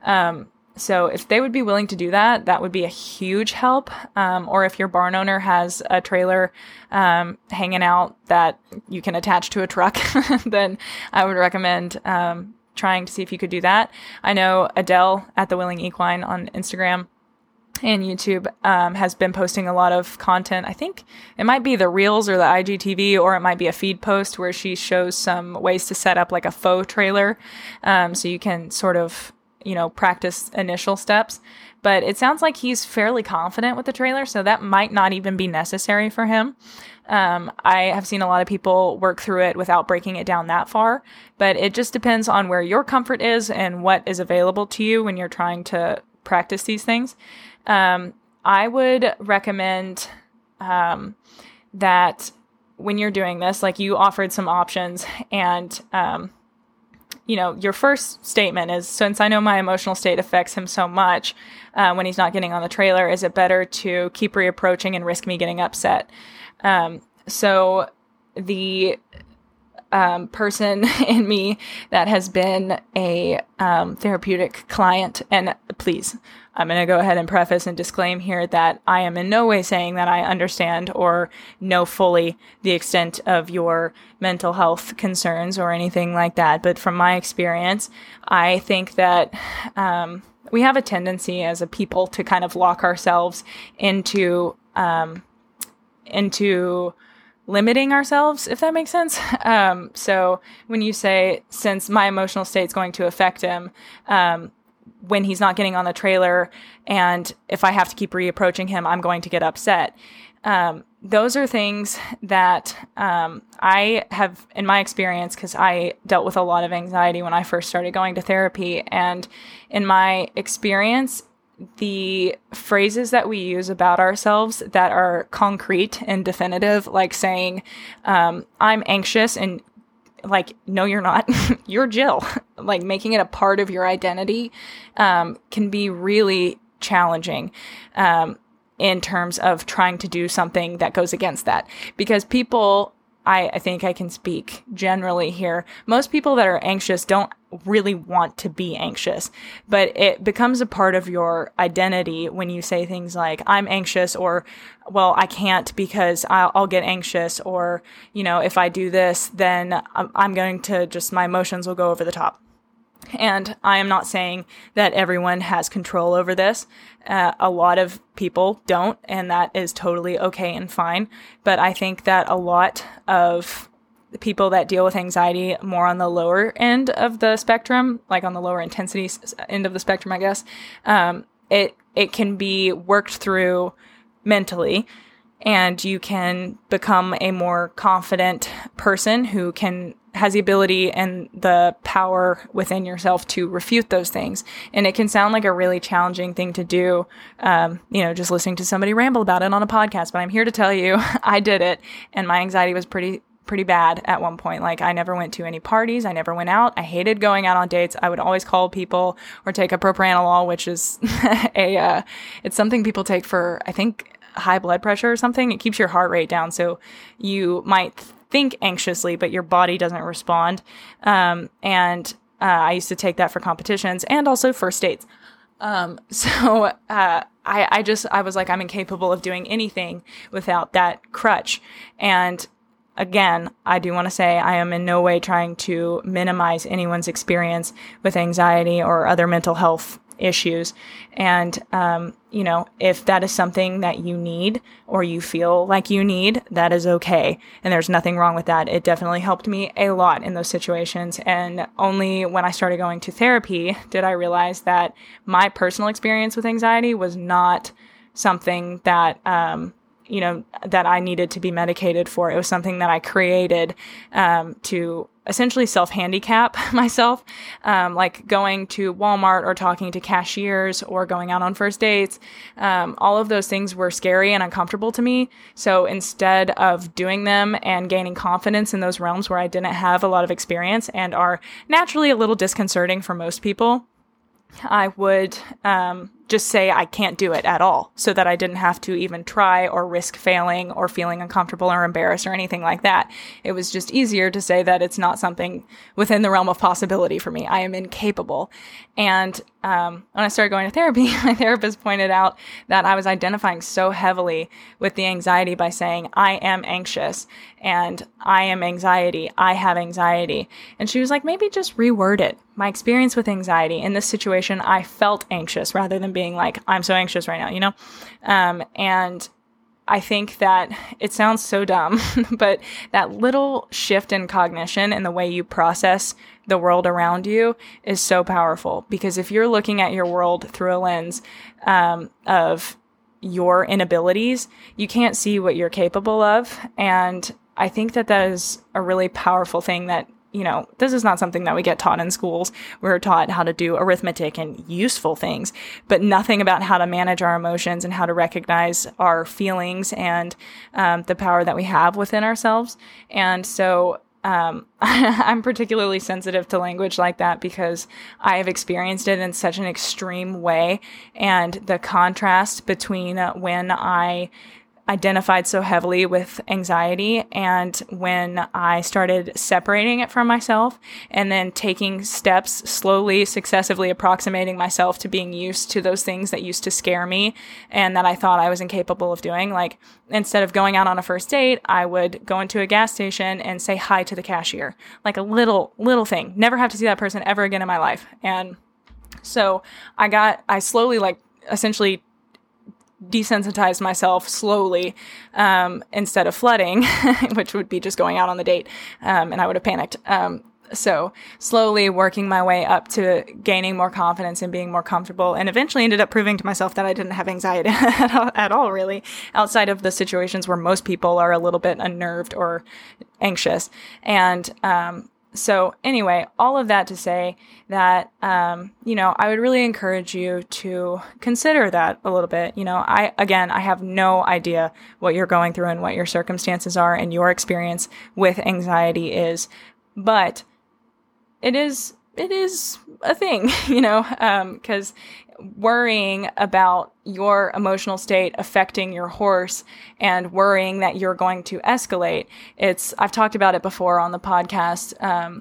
So if they would be willing to do that, that would be a huge help. Or if your barn owner has a trailer hanging out that you can attach to a truck, then I would recommend trying to see if you could do that. I know Adele at The Willing Equine on Instagram and YouTube has been posting a lot of content. I think it might be the Reels or the IGTV, or it might be a feed post where she shows some ways to set up like a faux trailer, so you can sort of, practice initial steps. But it sounds like he's fairly confident with the trailer, so that might not even be necessary for him. I have seen a lot of people work through it without breaking it down that far, but it just depends on where your comfort is and what is available to you when you're trying to practice these things. I would recommend that when you're doing this, like you offered some options, and your first statement is, since I know my emotional state affects him so much when he's not getting on the trailer, is it better to keep reapproaching and risk me getting upset? So the person in me that has been a therapeutic client, and please, I'm going to go ahead and preface and disclaim here that I am in no way saying that I understand or know fully the extent of your mental health concerns or anything like that. But from my experience, I think that we have a tendency as a people to kind of lock ourselves into limiting ourselves, if that makes sense. So when you say, since my emotional state's going to affect him, when he's not getting on the trailer, and if I have to keep reapproaching him, I'm going to get upset. Those are things that I have, in my experience, because I dealt with a lot of anxiety when I first started going to therapy. And in my experience, the phrases that we use about ourselves that are concrete and definitive, like saying, I'm anxious, and like, no, you're not, you're Jill, like making it a part of your identity, can be really challenging, in terms of trying to do something that goes against that. Because people, I think I can speak generally here, most people that are anxious don't really want to be anxious, but it becomes a part of your identity when you say things like, I'm anxious, or, well, I can't because I'll get anxious, or, if I do this, then I'm going to my emotions will go over the top. And I am not saying that everyone has control over this. A lot of people don't, and that is totally okay and fine. But I think that a lot of the people that deal with anxiety more on the lower end of the spectrum, like on the lower intensity end of the spectrum, I guess, it can be worked through mentally, and you can become a more confident person who has the ability and the power within yourself to refute those things. And it can sound like a really challenging thing to do, just listening to somebody ramble about it on a podcast. But I'm here to tell you, I did it, and my anxiety was pretty bad at one point. Like, I never went to any parties. I never went out. I hated going out on dates. I would always call people or take a propranolol, which is it's something people take for, I think, high blood pressure or something. It keeps your heart rate down. So you might think anxiously, but your body doesn't respond. And I used to take that for competitions and also first dates. I was like, I'm incapable of doing anything without that crutch. And again, I do want to say I am in no way trying to minimize anyone's experience with anxiety or other mental health issues. And, if that is something that you need or you feel like you need, that is okay. And there's nothing wrong with that. It definitely helped me a lot in those situations. And only when I started going to therapy did I realize that my personal experience with anxiety was not something that, that I needed to be medicated for. It was something that I created to essentially self-handicap myself, like going to Walmart or talking to cashiers or going out on first dates. All of those things were scary and uncomfortable to me. So instead of doing them and gaining confidence in those realms where I didn't have a lot of experience and are naturally a little disconcerting for most people, I would just say I can't do it at all, so that I didn't have to even try or risk failing or feeling uncomfortable or embarrassed or anything like that. It was just easier to say that it's not something within the realm of possibility for me. I am incapable. And when I started going to therapy, my therapist pointed out that I was identifying so heavily with the anxiety by saying, I am anxious and I am anxiety. I have anxiety. And she was like, maybe just reword it. My experience with anxiety in this situation, I felt anxious rather than being like, I'm so anxious right now, and I think that it sounds so dumb, but that little shift in cognition and the way you process the world around you is so powerful. Because if you're looking at your world through a lens of your inabilities, you can't see what you're capable of. And I think that is a really powerful thing that, this is not something that we get taught in schools. We're taught how to do arithmetic and useful things, but nothing about how to manage our emotions and how to recognize our feelings and the power that we have within ourselves. And so I'm particularly sensitive to language like that because I have experienced it in such an extreme way. And the contrast between when I identified so heavily with anxiety and when I started separating it from myself and then taking steps slowly, successively approximating myself to being used to those things that used to scare me and that I thought I was incapable of doing. Like, instead of going out on a first date, I would go into a gas station and say hi to the cashier, like a little thing, never have to see that person ever again in my life. And so I slowly essentially desensitized myself slowly, instead of flooding, which would be just going out on the date, and I would have panicked. So slowly working my way up to gaining more confidence and being more comfortable, and eventually ended up proving to myself that I didn't have anxiety at all, really, outside of the situations where most people are a little bit unnerved or anxious. And, so anyway, all of that to say that, I would really encourage you to consider that a little bit. I have no idea what you're going through and what your circumstances are and your experience with anxiety is, but it is a thing, because worrying about your emotional state affecting your horse and worrying that you're going to escalate. I've talked about it before on the podcast.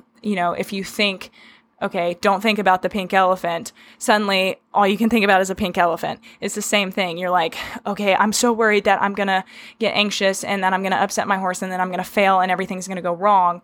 If you think, okay, don't think about the pink elephant, suddenly all you can think about is a pink elephant. It's the same thing. You're like, okay, I'm so worried that I'm going to get anxious and that I'm going to upset my horse and then I'm going to fail and everything's going to go wrong.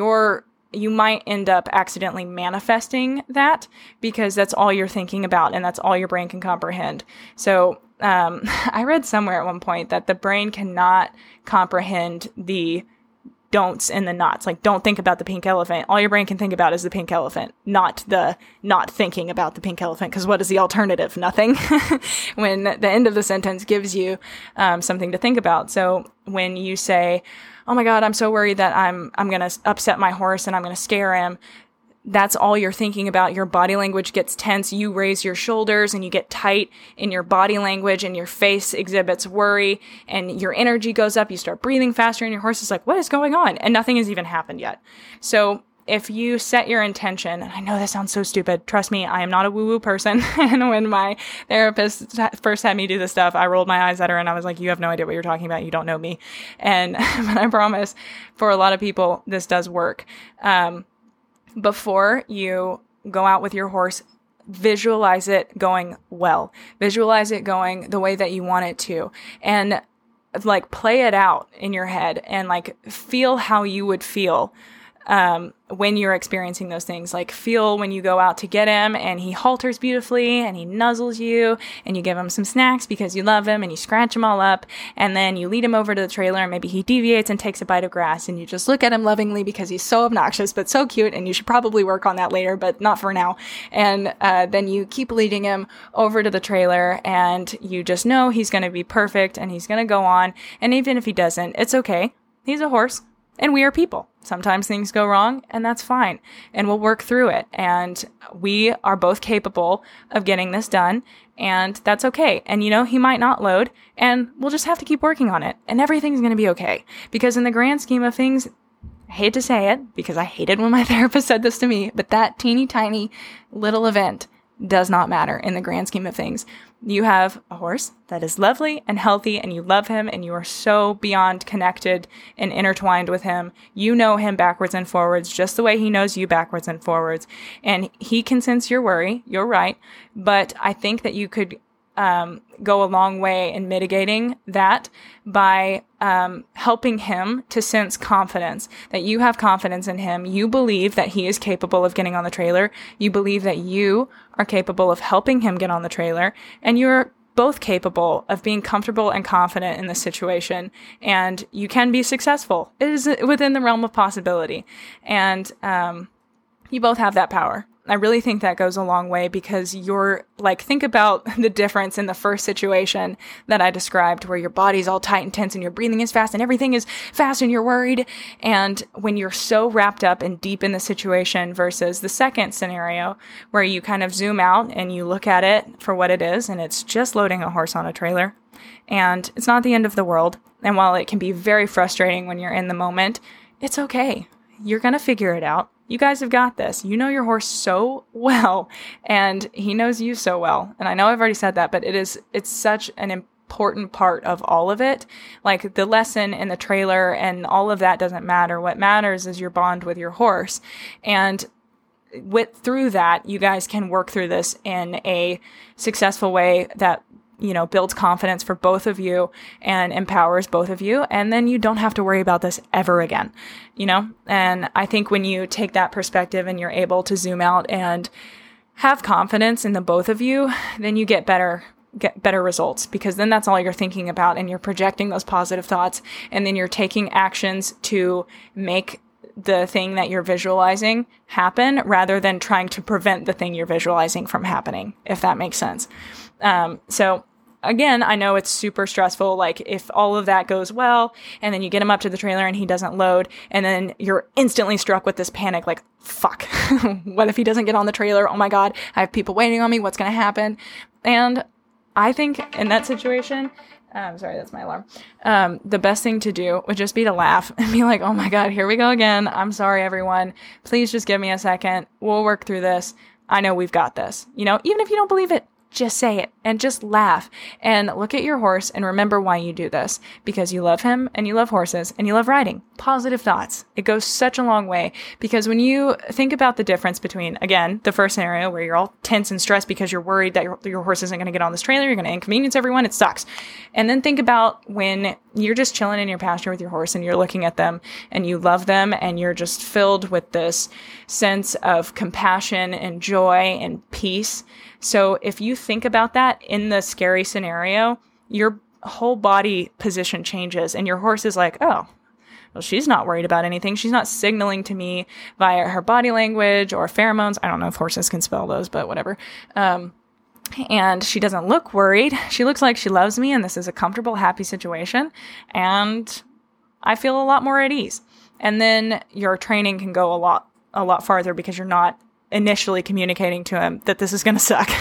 You might end up accidentally manifesting that because that's all you're thinking about and that's all your brain can comprehend. So I read somewhere at one point that the brain cannot comprehend the don'ts and the nots. Like, don't think about the pink elephant. All your brain can think about is the pink elephant, not thinking about the pink elephant. Because what is the alternative? Nothing. When the end of the sentence gives you something to think about. So when you say, oh my God, I'm so worried that I'm going to upset my horse and I'm going to scare him, that's all you're thinking about. Your body language gets tense. You raise your shoulders and you get tight in your body language and your face exhibits worry and your energy goes up. You start breathing faster and your horse is like, what is going on? And nothing has even happened yet. So if you set your intention, and I know this sounds so stupid, trust me, I am not a woo-woo person. And when my therapist first had me do this stuff, I rolled my eyes at her and I was like, you have no idea what you're talking about. You don't know me. And but I promise for a lot of people, this does work. Before you go out with your horse, visualize it going well. Visualize it going the way that you want it to. And play it out in your head and feel how you would feel when you're experiencing those things. Feel when you go out to get him and he halters beautifully and he nuzzles you and you give him some snacks because you love him and you scratch him all up and then you lead him over to the trailer and maybe he deviates and takes a bite of grass and you just look at him lovingly because he's so obnoxious but so cute and you should probably work on that later, but not for now. And then you keep leading him over to the trailer and you just know he's going to be perfect and he's going to go on. And even if he doesn't, it's okay. He's a horse. And we are people. Sometimes things go wrong, and that's fine. And we'll work through it. And we are both capable of getting this done, and that's okay. And he might not load, and we'll just have to keep working on it. And everything's going to be okay. Because in the grand scheme of things, I hate to say it, because I hated when my therapist said this to me, but that teeny tiny little event does not matter in the grand scheme of things. You have a horse that is lovely and healthy and you love him and you are so beyond connected and intertwined with him. You know him backwards and forwards just the way he knows you backwards and forwards. And he can sense your worry. You're right. But I think that you could go a long way in mitigating that by helping him to sense confidence, that you have confidence in him. You believe that he is capable of getting on the trailer. You believe that you are capable of helping him get on the trailer, and you're both capable of being comfortable and confident in this situation, and you can be successful. It is within the realm of possibility, and you both have that power. I really think that goes a long way because think about the difference in the first situation that I described where your body's all tight and tense and your breathing is fast and everything is fast and you're worried. And when you're so wrapped up and deep in the situation versus the second scenario where you kind of zoom out and you look at it for what it is and it's just loading a horse on a trailer and it's not the end of the world. And while it can be very frustrating when you're in the moment, it's okay. You're going to figure it out. You guys have got this. You know your horse so well, and he knows you so well. And I know I've already said that, but it's such an important part of all of it. The lesson in the trailer and all of that doesn't matter. What matters is your bond with your horse. And through that, you guys can work through this in a successful way that builds confidence for both of you and empowers both of you. And then you don't have to worry about this ever again, And I think when you take that perspective and you're able to zoom out and have confidence in the both of you, then you get better get better results, because then that's all you're thinking about and you're projecting those positive thoughts, and then you're taking actions to make the thing that you're visualizing happen rather than trying to prevent the thing you're visualizing from happening, if that makes sense. So again, I know it's super stressful. Like if all of that goes well and then you get him up to the trailer and he doesn't load, and then you're instantly struck with this panic, like, fuck, what if he doesn't get on the trailer? Oh my God, I have people waiting on me. What's going to happen? And I think in that situation, sorry, that's my alarm. The best thing to do would just be to laugh and be like, oh my God, here we go again. I'm sorry, everyone. Please just give me a second. We'll work through this. I know we've got this. You know, even if you don't believe it, just say it and just laugh and look at your horse and remember why you do this, because you love him and you love horses and you love riding. Positive thoughts. It goes such a long way, because when you think about the difference between, again, the first scenario where you're all tense and stressed because you're worried that your horse isn't going to get on this trailer, you're going to inconvenience everyone, it sucks. And then think about when you're just chilling in your pasture with your horse and you're looking at them and you love them and you're just filled with this sense of compassion and joy and peace. So if you think about that in the scary scenario, your whole body position changes and your horse is like, oh, well, she's not worried about anything. She's not signaling to me via her body language or pheromones. I don't know if horses can spell those, but whatever. And she doesn't look worried. She looks like she loves me and this is a comfortable, happy situation. And I feel a lot more at ease. And then your training can go a lot farther, because you're not initially communicating to him that this is going to suck.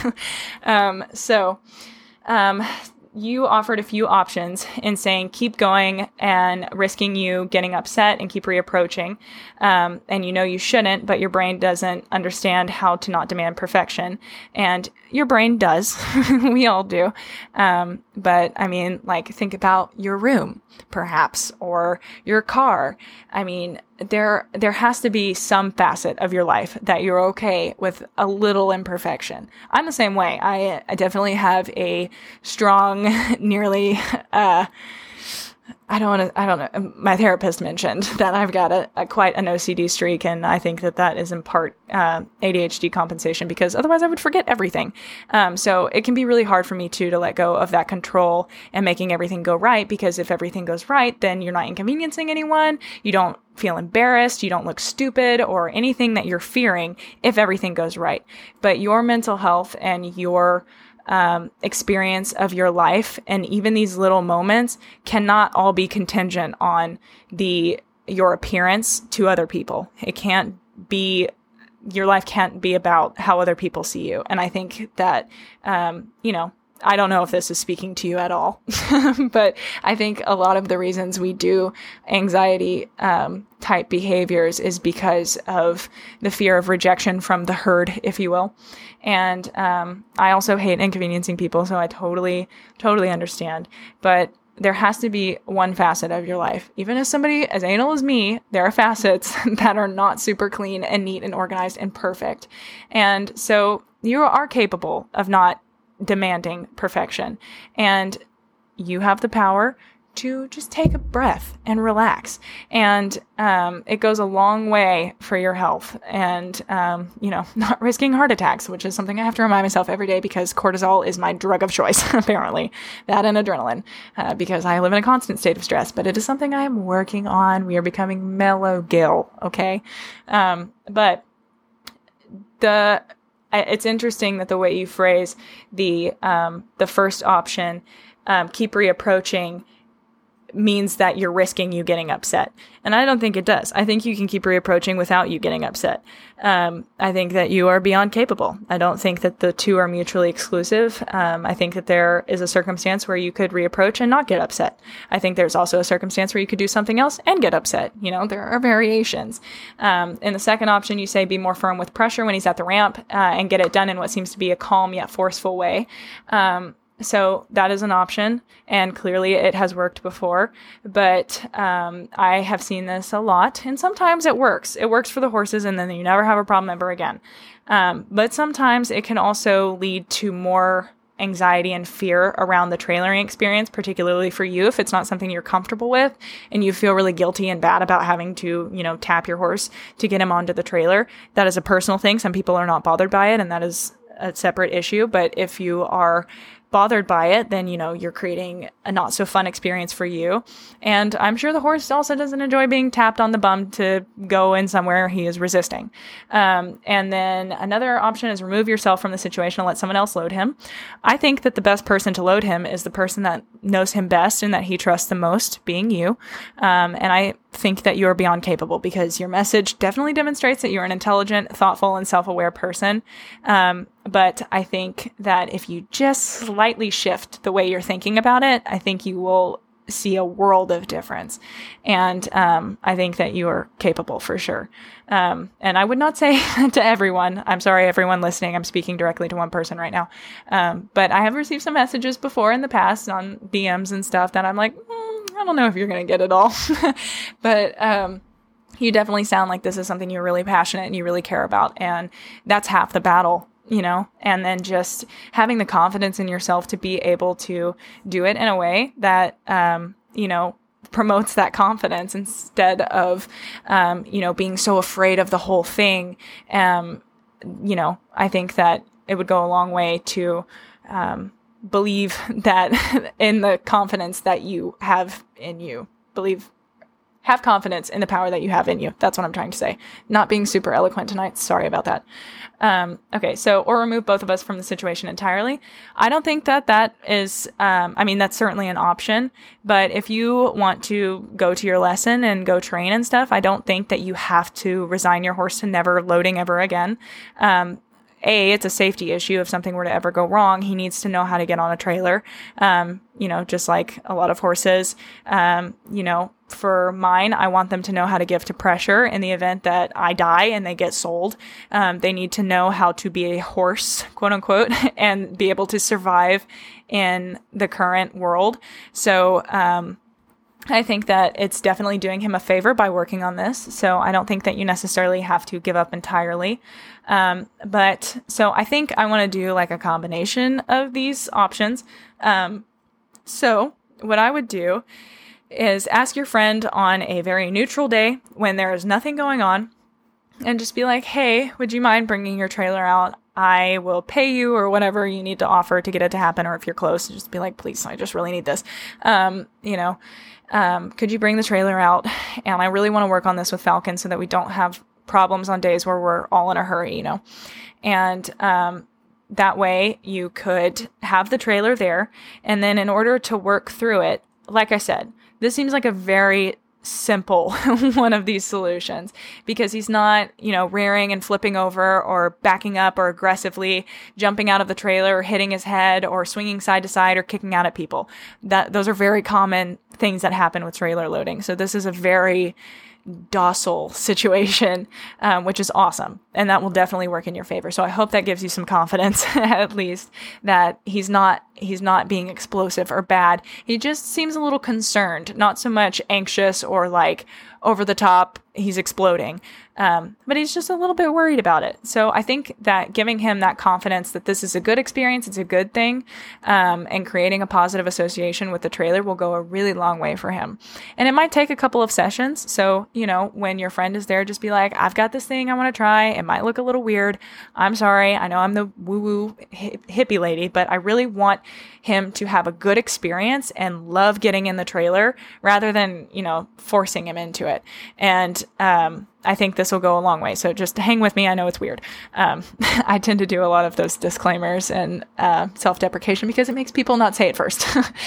You offered a few options in saying keep going and risking you getting upset and keep reapproaching. And you know you shouldn't, but your brain doesn't understand how to not demand perfection. And your brain does. We all do. But I mean, like, think about your room, perhaps, or your car. I mean, there has to be some facet of your life that you're okay with a little imperfection. I'm the same way. I definitely have a strong, nearly, I don't know. My therapist mentioned that I've got quite an OCD streak, and I think that is in part ADHD compensation, because otherwise I would forget everything. So it can be really hard for me to let go of that control and making everything go right, because if everything goes right, then you're not inconveniencing anyone. You don't feel embarrassed. You don't look stupid or anything that you're fearing if everything goes right. But your mental health and your experience of your life, and even these little moments, cannot all be contingent on your appearance to other people. It can't be, your life can't be about how other people see you. And I think that, I don't know if this is speaking to you at all, but I think a lot of the reasons we do anxiety type behaviors is because of the fear of rejection from the herd, if you will. And I also hate inconveniencing people, so I totally understand. But there has to be one facet of your life. Even as somebody as anal as me, there are facets that are not super clean and neat and organized and perfect. And so you are capable of not demanding perfection. And you have the power to just take a breath and relax. And it goes a long way for your health and, not risking heart attacks, which is something I have to remind myself every day, because cortisol is my drug of choice, apparently. That and adrenaline, because I live in a constant state of stress. But it is something I am working on. We are becoming mellow Gil, okay? But it's interesting that the way you phrase the first option, keep reapproaching, means that you're risking you getting upset. And I don't think it does. I think you can keep reapproaching without you getting upset. I think that you are beyond capable. I don't think that the two are mutually exclusive. I think that there is a circumstance where you could reapproach and not get upset. I think there's also a circumstance where you could do something else and get upset. There are variations. In the second option, you say be more firm with pressure when he's at the ramp and get it done in what seems to be a calm yet forceful way. So that is an option, and clearly it has worked before, but I have seen this a lot, and sometimes it works. It works for the horses, and then you never have a problem ever again. But sometimes it can also lead to more anxiety and fear around the trailering experience, particularly for you if it's not something you're comfortable with, and you feel really guilty and bad about having to, tap your horse to get him onto the trailer. That is a personal thing. Some people are not bothered by it, and that is a separate issue. But if you are bothered by it, then, you're creating a not so fun experience for you. And I'm sure the horse also doesn't enjoy being tapped on the bum to go in somewhere he is resisting. And then another option is remove yourself from the situation and let someone else load him. I think that the best person to load him is the person that knows him best and that he trusts the most, being you. And I think that you are beyond capable, because your message definitely demonstrates that you're an intelligent, thoughtful, and self-aware person. But I think that if you just slightly shift the way you're thinking about it, I think you will see a world of difference. And I think that you are capable for sure. And I would not say to everyone, I'm sorry, everyone listening, I'm speaking directly to one person right now. But I have received some messages before in the past on DMs and stuff that I'm like, I don't know if you're going to get it all. But you definitely sound like this is something you're really passionate and you really care about. And that's half the battle, and then just having the confidence in yourself to be able to do it in a way that, promotes that confidence instead of, being so afraid of the whole thing. I think that it would go a long way to, believe that in the confidence that you have in you. Have confidence in the power that you have in you. That's what I'm trying to say. Not being super eloquent tonight. Sorry about that. Okay. So, or remove both of us from the situation entirely. I don't think that is, that's certainly an option, but if you want to go to your lesson and go train and stuff, I don't think that you have to resign your horse to never loading ever again. It's a safety issue. If something were to ever go wrong, he needs to know how to get on a trailer. Just like a lot of horses, for mine, I want them to know how to give to pressure in the event that I die and they get sold. They need to know how to be a horse, quote unquote, and be able to survive in the current world. So, I think that it's definitely doing him a favor by working on this. So I don't think that you necessarily have to give up entirely. But so I think I want to do like a combination of these options. So what I would do is ask your friend on a very neutral day when there is nothing going on and just be like, hey, would you mind bringing your trailer out? I will pay you or whatever you need to offer to get it to happen. Or if you're close, just be like, please, I just really need this. Could you bring the trailer out? And I really want to work on this with Falcon so that we don't have problems on days where we're all in a hurry, and, that way you could have the trailer there. And then in order to work through it, like I said, this seems like a very simple one of these solutions because he's not, rearing and flipping over or backing up or aggressively jumping out of the trailer or hitting his head or swinging side to side or kicking out at people. Those are very common things that happen with trailer loading. So this is a very docile situation, which is awesome. And that will definitely work in your favor. So I hope that gives you some confidence, at least, that he's not being explosive or bad. He just seems a little concerned, not so much anxious or like over the top, he's exploding. But he's just a little bit worried about it. So I think that giving him that confidence that this is a good experience, it's a good thing, and creating a positive association with the trailer will go a really long way for him. And it might take a couple of sessions. So, when your friend is there, just be like, I've got this thing I want to try. It might look a little weird. I'm sorry. I know I'm the woo-woo hippie lady, but I really want him to have a good experience and love getting in the trailer rather than, forcing him into it. And, I think this will go a long way. So just hang with me. I know it's weird. I tend to do a lot of those disclaimers and self-deprecation because it makes people not say it first.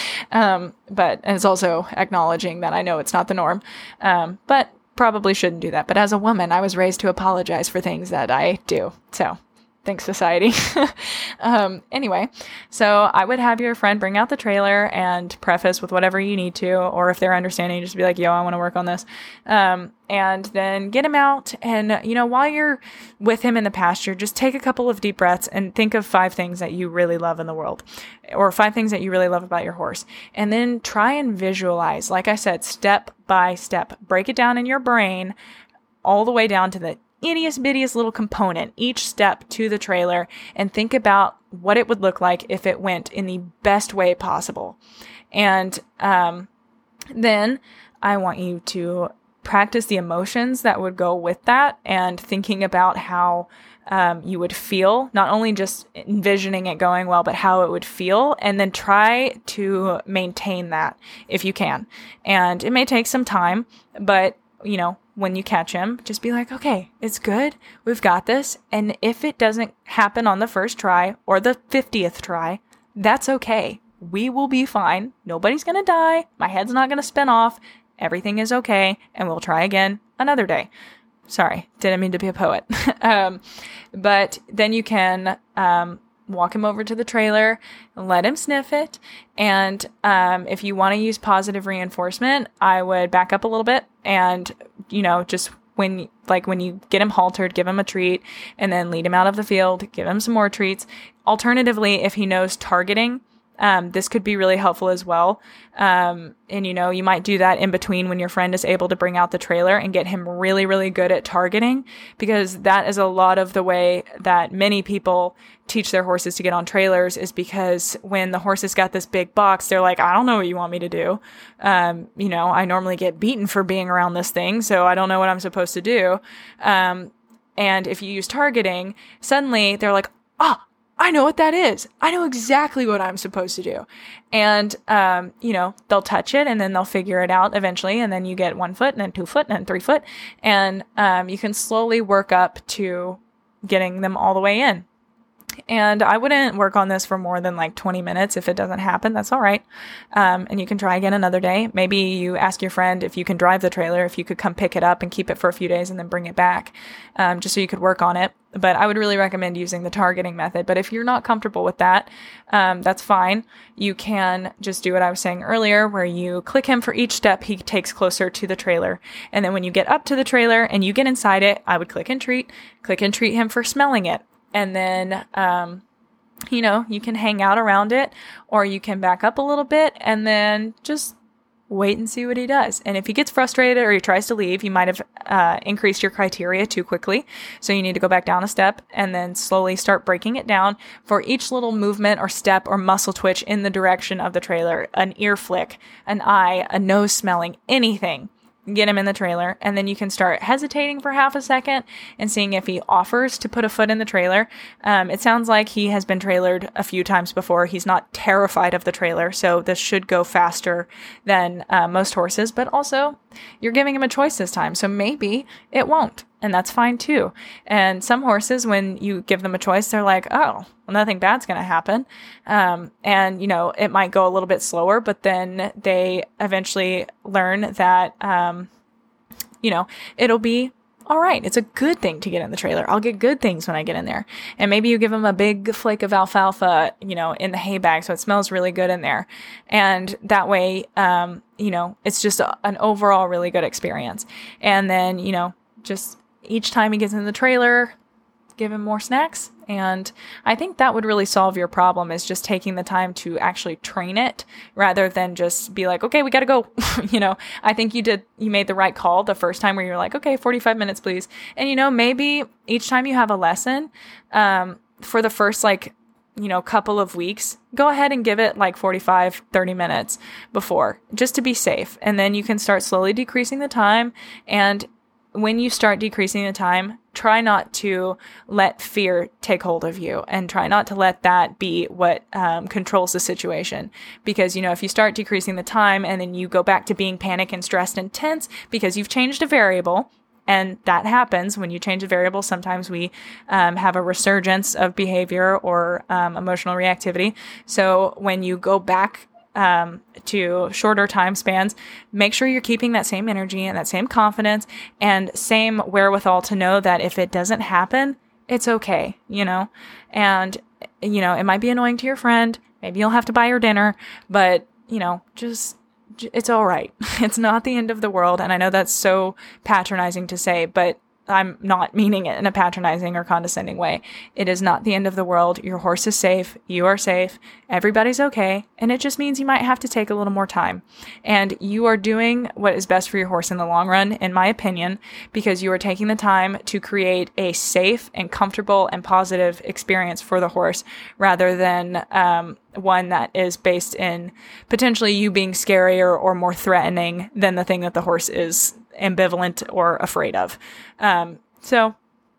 But it's also acknowledging that I know it's not the norm. But probably shouldn't do that. But as a woman, I was raised to apologize for things that I do. So thanks, society. Anyway, so I would have your friend bring out the trailer and preface with whatever you need to, or if they're understanding, just be like, yo, I want to work on this. And then get him out. And, while you're with him in the pasture, just take a couple of deep breaths and think of 5 things that you really love in the world, or 5 things that you really love about your horse. And then try and visualize, like I said, step by step, break it down in your brain all the way down to the ittiest bittiest little component, each step to the trailer, and think about what it would look like if it went in the best way possible. And then I want you to practice the emotions that would go with that and thinking about how you would feel, not only just envisioning it going well, but how it would feel, and then try to maintain that if you can. And it may take some time, but when you catch him, just be like, okay, it's good. We've got this. And if it doesn't happen on the first try or the 50th try, that's okay. We will be fine. Nobody's going to die. My head's not going to spin off. Everything is okay. And we'll try again another day. Sorry, didn't mean to be a poet. But then you can walk him over to the trailer, let him sniff it. And if you want to use positive reinforcement, I would back up a little bit and, just when you get him haltered, give him a treat and then lead him out of the field, give him some more treats. Alternatively, if he knows targeting, this could be really helpful as well. And you might do that in between when your friend is able to bring out the trailer and get him really, really good at targeting, because that is a lot of the way that many people teach their horses to get on trailers, is because when the horse has got this big box, they're like, I don't know what you want me to do. I normally get beaten for being around this thing, so I don't know what I'm supposed to do. And if you use targeting, suddenly they're like, I know what that is. I know exactly what I'm supposed to do. And, they'll touch it and then they'll figure it out eventually. And then you get 1 foot and then 2 foot and then 3 foot. And, you can slowly work up to getting them all the way in. And I wouldn't work on this for more than 20 minutes. If it doesn't happen, that's all right. And you can try again another day. Maybe you ask your friend if you can drive the trailer, if you could come pick it up and keep it for a few days and then bring it back, just so you could work on it. But I would really recommend using the targeting method. But if you're not comfortable with that, that's fine. You can just do what I was saying earlier, where you click him for each step he takes closer to the trailer. And then when you get up to the trailer and you get inside it, I would click and treat him for smelling it. And then, you can hang out around it, or you can back up a little bit and then just wait and see what he does. And if he gets frustrated or he tries to leave, you might have increased your criteria too quickly. So you need to go back down a step and then slowly start breaking it down for each little movement or step or muscle twitch in the direction of the trailer, an ear flick, an eye, a nose smelling, anything. Get him in the trailer, and then you can start hesitating for half a second and seeing if he offers to put a foot in the trailer. It sounds like he has been trailered a few times before. He's not terrified of the trailer, so this should go faster than most horses, but also you're giving him a choice this time, so maybe it won't, and that's fine too. And some horses, when you give them a choice, they're like, oh, well, nothing bad's going to happen. And, it might go a little bit slower, but then they eventually learn that, it'll be all right. It's a good thing to get in the trailer. I'll get good things when I get in there. And maybe you give them a big flake of alfalfa, in the hay bag, so it smells really good in there. And that way, it's just an overall really good experience. And then, just each time he gets in the trailer, give him more snacks. And I think that would really solve your problem, is just taking the time to actually train it rather than just be like, okay, we got to go. I think you made the right call the first time, where you're like, okay, 45 minutes, please. And, maybe each time you have a lesson, for the first, couple of weeks, go ahead and give it 45, 30 minutes before, just to be safe. And then you can start slowly decreasing the time. And when you start decreasing the time, try not to let fear take hold of you, and try not to let that be what controls the situation. Because, if you start decreasing the time and then you go back to being panic and stressed and tense because you've changed a variable, and that happens when you change a variable. Sometimes we have a resurgence of behavior or emotional reactivity. So when you go back to shorter time spans, make sure you're keeping that same energy and that same confidence and same wherewithal to know that if it doesn't happen, it's okay, and, it might be annoying to your friend. Maybe you'll have to buy her dinner, but, it's all right. It's not the end of the world. And I know that's so patronizing to say, but I'm not meaning it in a patronizing or condescending way. It is not the end of the world. Your horse is safe. You are safe. Everybody's okay. And it just means you might have to take a little more time. And you are doing what is best for your horse in the long run, in my opinion, because you are taking the time to create a safe and comfortable and positive experience for the horse, rather than one that is based in potentially you being scarier or more threatening than the thing that the horse is ambivalent or afraid of. So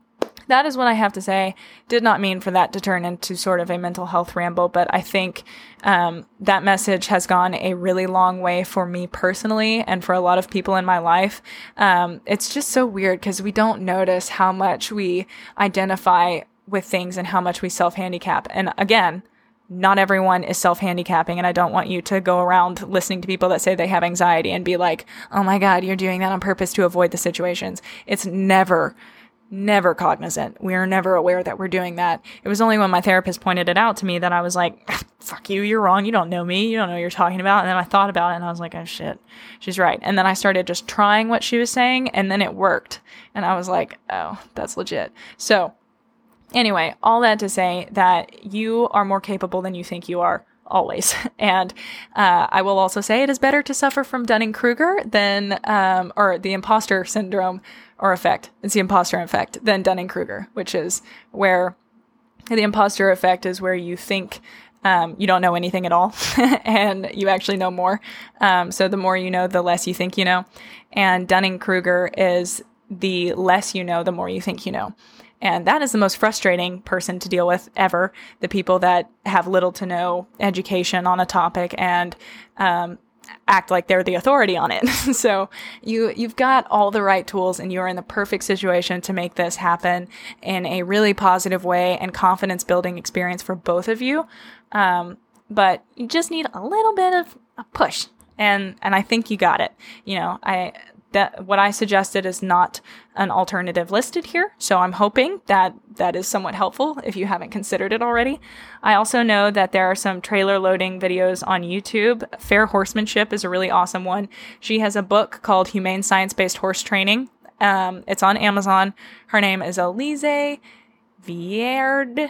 that is what I have to say. Did not mean for that to turn into sort of a mental health ramble, but I think that message has gone a really long way for me personally and for a lot of people in my life. It's just so weird because we don't notice how much we identify with things and how much we self-handicap. And again, not everyone is self-handicapping, and I don't want you to go around listening to people that say they have anxiety and be like, oh my God, you're doing that on purpose to avoid the situations. It's never cognizant. We are never aware that we're doing that. It was only when my therapist pointed it out to me that I was like, fuck you, you're wrong. You don't know me. You don't know what you're talking about. And then I thought about it and I was like, oh shit, she's right. And then I started just trying what she was saying and then it worked. And I was like, oh, that's legit. So anyway, all that to say that you are more capable than you think you are. Always. And I will also say it is better to suffer from Dunning-Kruger than, or the imposter syndrome or effect. It's the imposter effect than Dunning-Kruger, which is where the imposter effect is where you think you don't know anything at all and you actually know more. So the more you know, the less you think you know. And Dunning-Kruger is the less you know, the more you think you know. And that is the most frustrating person to deal with ever. The people that have little to no education on a topic and act like they're the authority on it. So you've got all the right tools and you're in the perfect situation to make this happen in a really positive way and confidence building experience for both of you. But you just need a little bit of a push. And I think you got it. You know, what I suggested is not an alternative listed here. So I'm hoping that that is somewhat helpful if you haven't considered it already. I also know that there are some trailer loading videos on YouTube. Fair Horsemanship is a really awesome one. She has a book called Humane Science-Based Horse Training. It's on Amazon. Her name is Elise Viard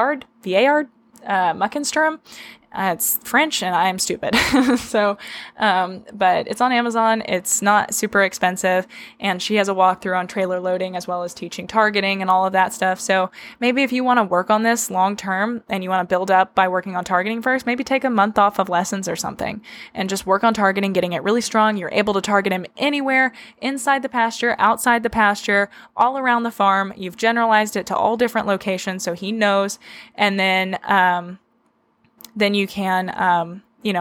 Muckenstrom. It's French and I am stupid. So, but it's on Amazon. It's not super expensive. And she has a walkthrough on trailer loading as well as teaching targeting and all of that stuff. So maybe if you want to work on this long term and you want to build up by working on targeting first, maybe take a month off of lessons or something and just work on targeting, getting it really strong. You're able to target him anywhere, inside the pasture, outside the pasture, all around the farm. You've generalized it to all different locations so he knows. And then you can,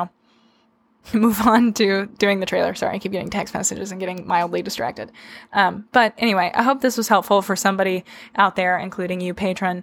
move on to doing the trailer. Sorry, I keep getting text messages and getting mildly distracted. But anyway, I hope this was helpful for somebody out there, including you, patron.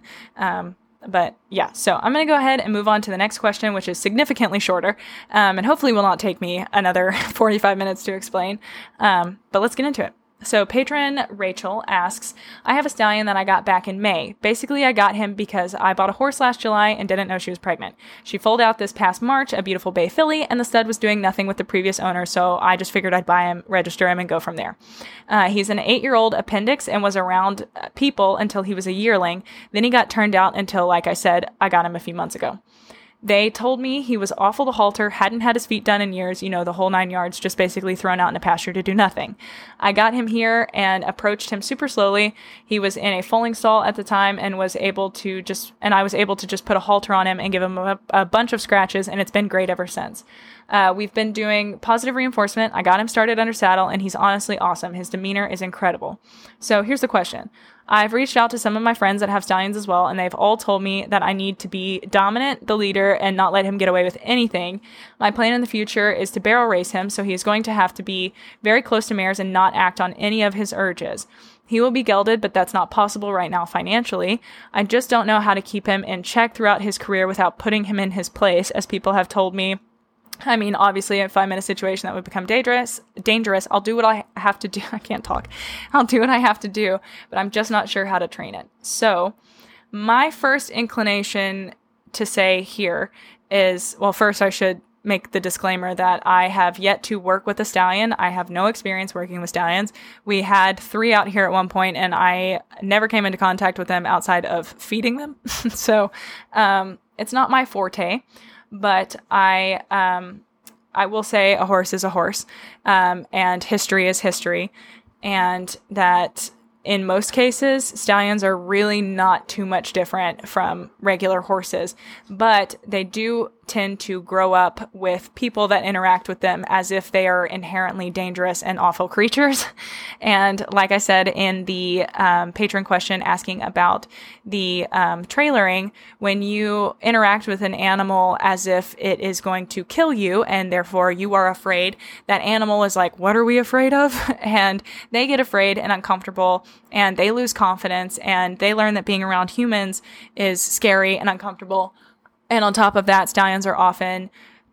But yeah, so I'm going to go ahead and move on to the next question, which is significantly shorter, and hopefully will not take me another 45 minutes to explain. But let's get into it. So patron Rachel asks, I have a stallion that I got back in May. Basically, I got him because I bought a horse last July and didn't know she was pregnant. She foaled out this past March, a beautiful bay filly, and the stud was doing nothing with the previous owner, so I just figured I'd buy him, register him, and go from there. He's an 8-year-old appendix and was around people until he was a yearling. Then he got turned out until, like I said, I got him a few months ago. They told me he was awful to halter, hadn't had his feet done in years, the whole 9 yards, just basically thrown out in a pasture to do nothing. I got him here and approached him super slowly. He was in a foaling stall at the time and I was able to just put a halter on him and give him a bunch of scratches, and it's been great ever since. We've been doing positive reinforcement. I got him started under saddle and he's honestly awesome. His demeanor is incredible. So here's the question. I've reached out to some of my friends that have stallions as well, and they've all told me that I need to be dominant, the leader, and not let him get away with anything. My plan in the future is to barrel race him, so he is going to have to be very close to mares and not act on any of his urges. He will be gelded, but that's not possible right now financially. I just don't know how to keep him in check throughout his career without putting him in his place, as people have told me. I mean, obviously, if I'm in a situation that would become dangerous, I'll do what I have to do. I can't talk. I'll do what I have to do, but I'm just not sure how to train it. So my first inclination to say here is, well, first I should make the disclaimer that I have yet to work with a stallion. I have no experience working with stallions. We had 3 out here at one point, and I never came into contact with them outside of feeding them. So it's not my forte. But I will say a horse is a horse, and history is history, and that in most cases, stallions are really not too much different from regular horses, but they do tend to grow up with people that interact with them as if they are inherently dangerous and awful creatures. And like I said in the patron question asking about the trailering, when you interact with an animal as if it is going to kill you and therefore you are afraid, that animal is like, what are we afraid of? And they get afraid and uncomfortable and they lose confidence and they learn that being around humans is scary and uncomfortable. And on top of that, stallions are often,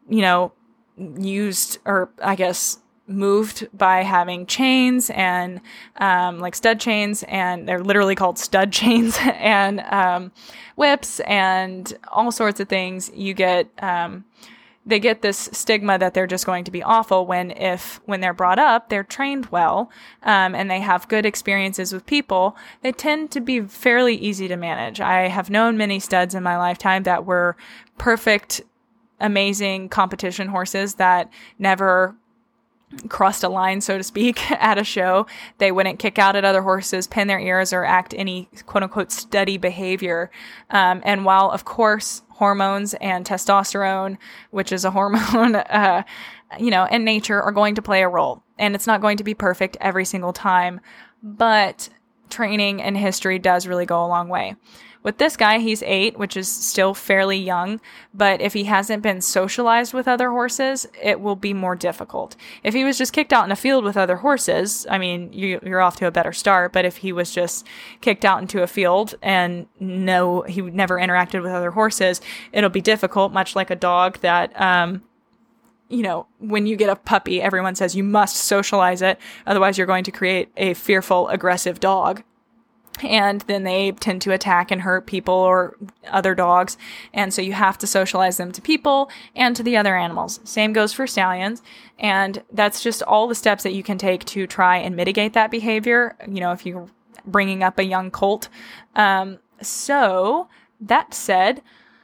used, or I guess moved by having chains and like stud chains, and they're literally called stud chains, and whips and all sorts of things. You get they get this stigma that they're just going to be awful when they're brought up, they're trained well, and they have good experiences with people, they tend to be fairly easy to manage. I have known many studs in my lifetime that were perfect, amazing competition horses that never crossed a line, so to speak, at a show. They wouldn't kick out at other horses, pin their ears, or act any quote unquote studdy behavior. And while, of course, hormones and testosterone, which is a hormone, and nature are going to play a role, and it's not going to be perfect every single time, but training and history does really go a long way. With this guy, he's 8, which is still fairly young, but if he hasn't been socialized with other horses, it will be more difficult. If he was just kicked out in a field with other horses, I mean, you're off to a better start, but if he was just kicked out into a field and he never interacted with other horses, it'll be difficult, much like a dog that, when you get a puppy, everyone says you must socialize it, otherwise you're going to create a fearful, aggressive dog. And then they tend to attack and hurt people or other dogs. And so you have to socialize them to people and to the other animals. Same goes for stallions. And that's just all the steps that you can take to try and mitigate that behavior, if you're bringing up a young colt. So that said,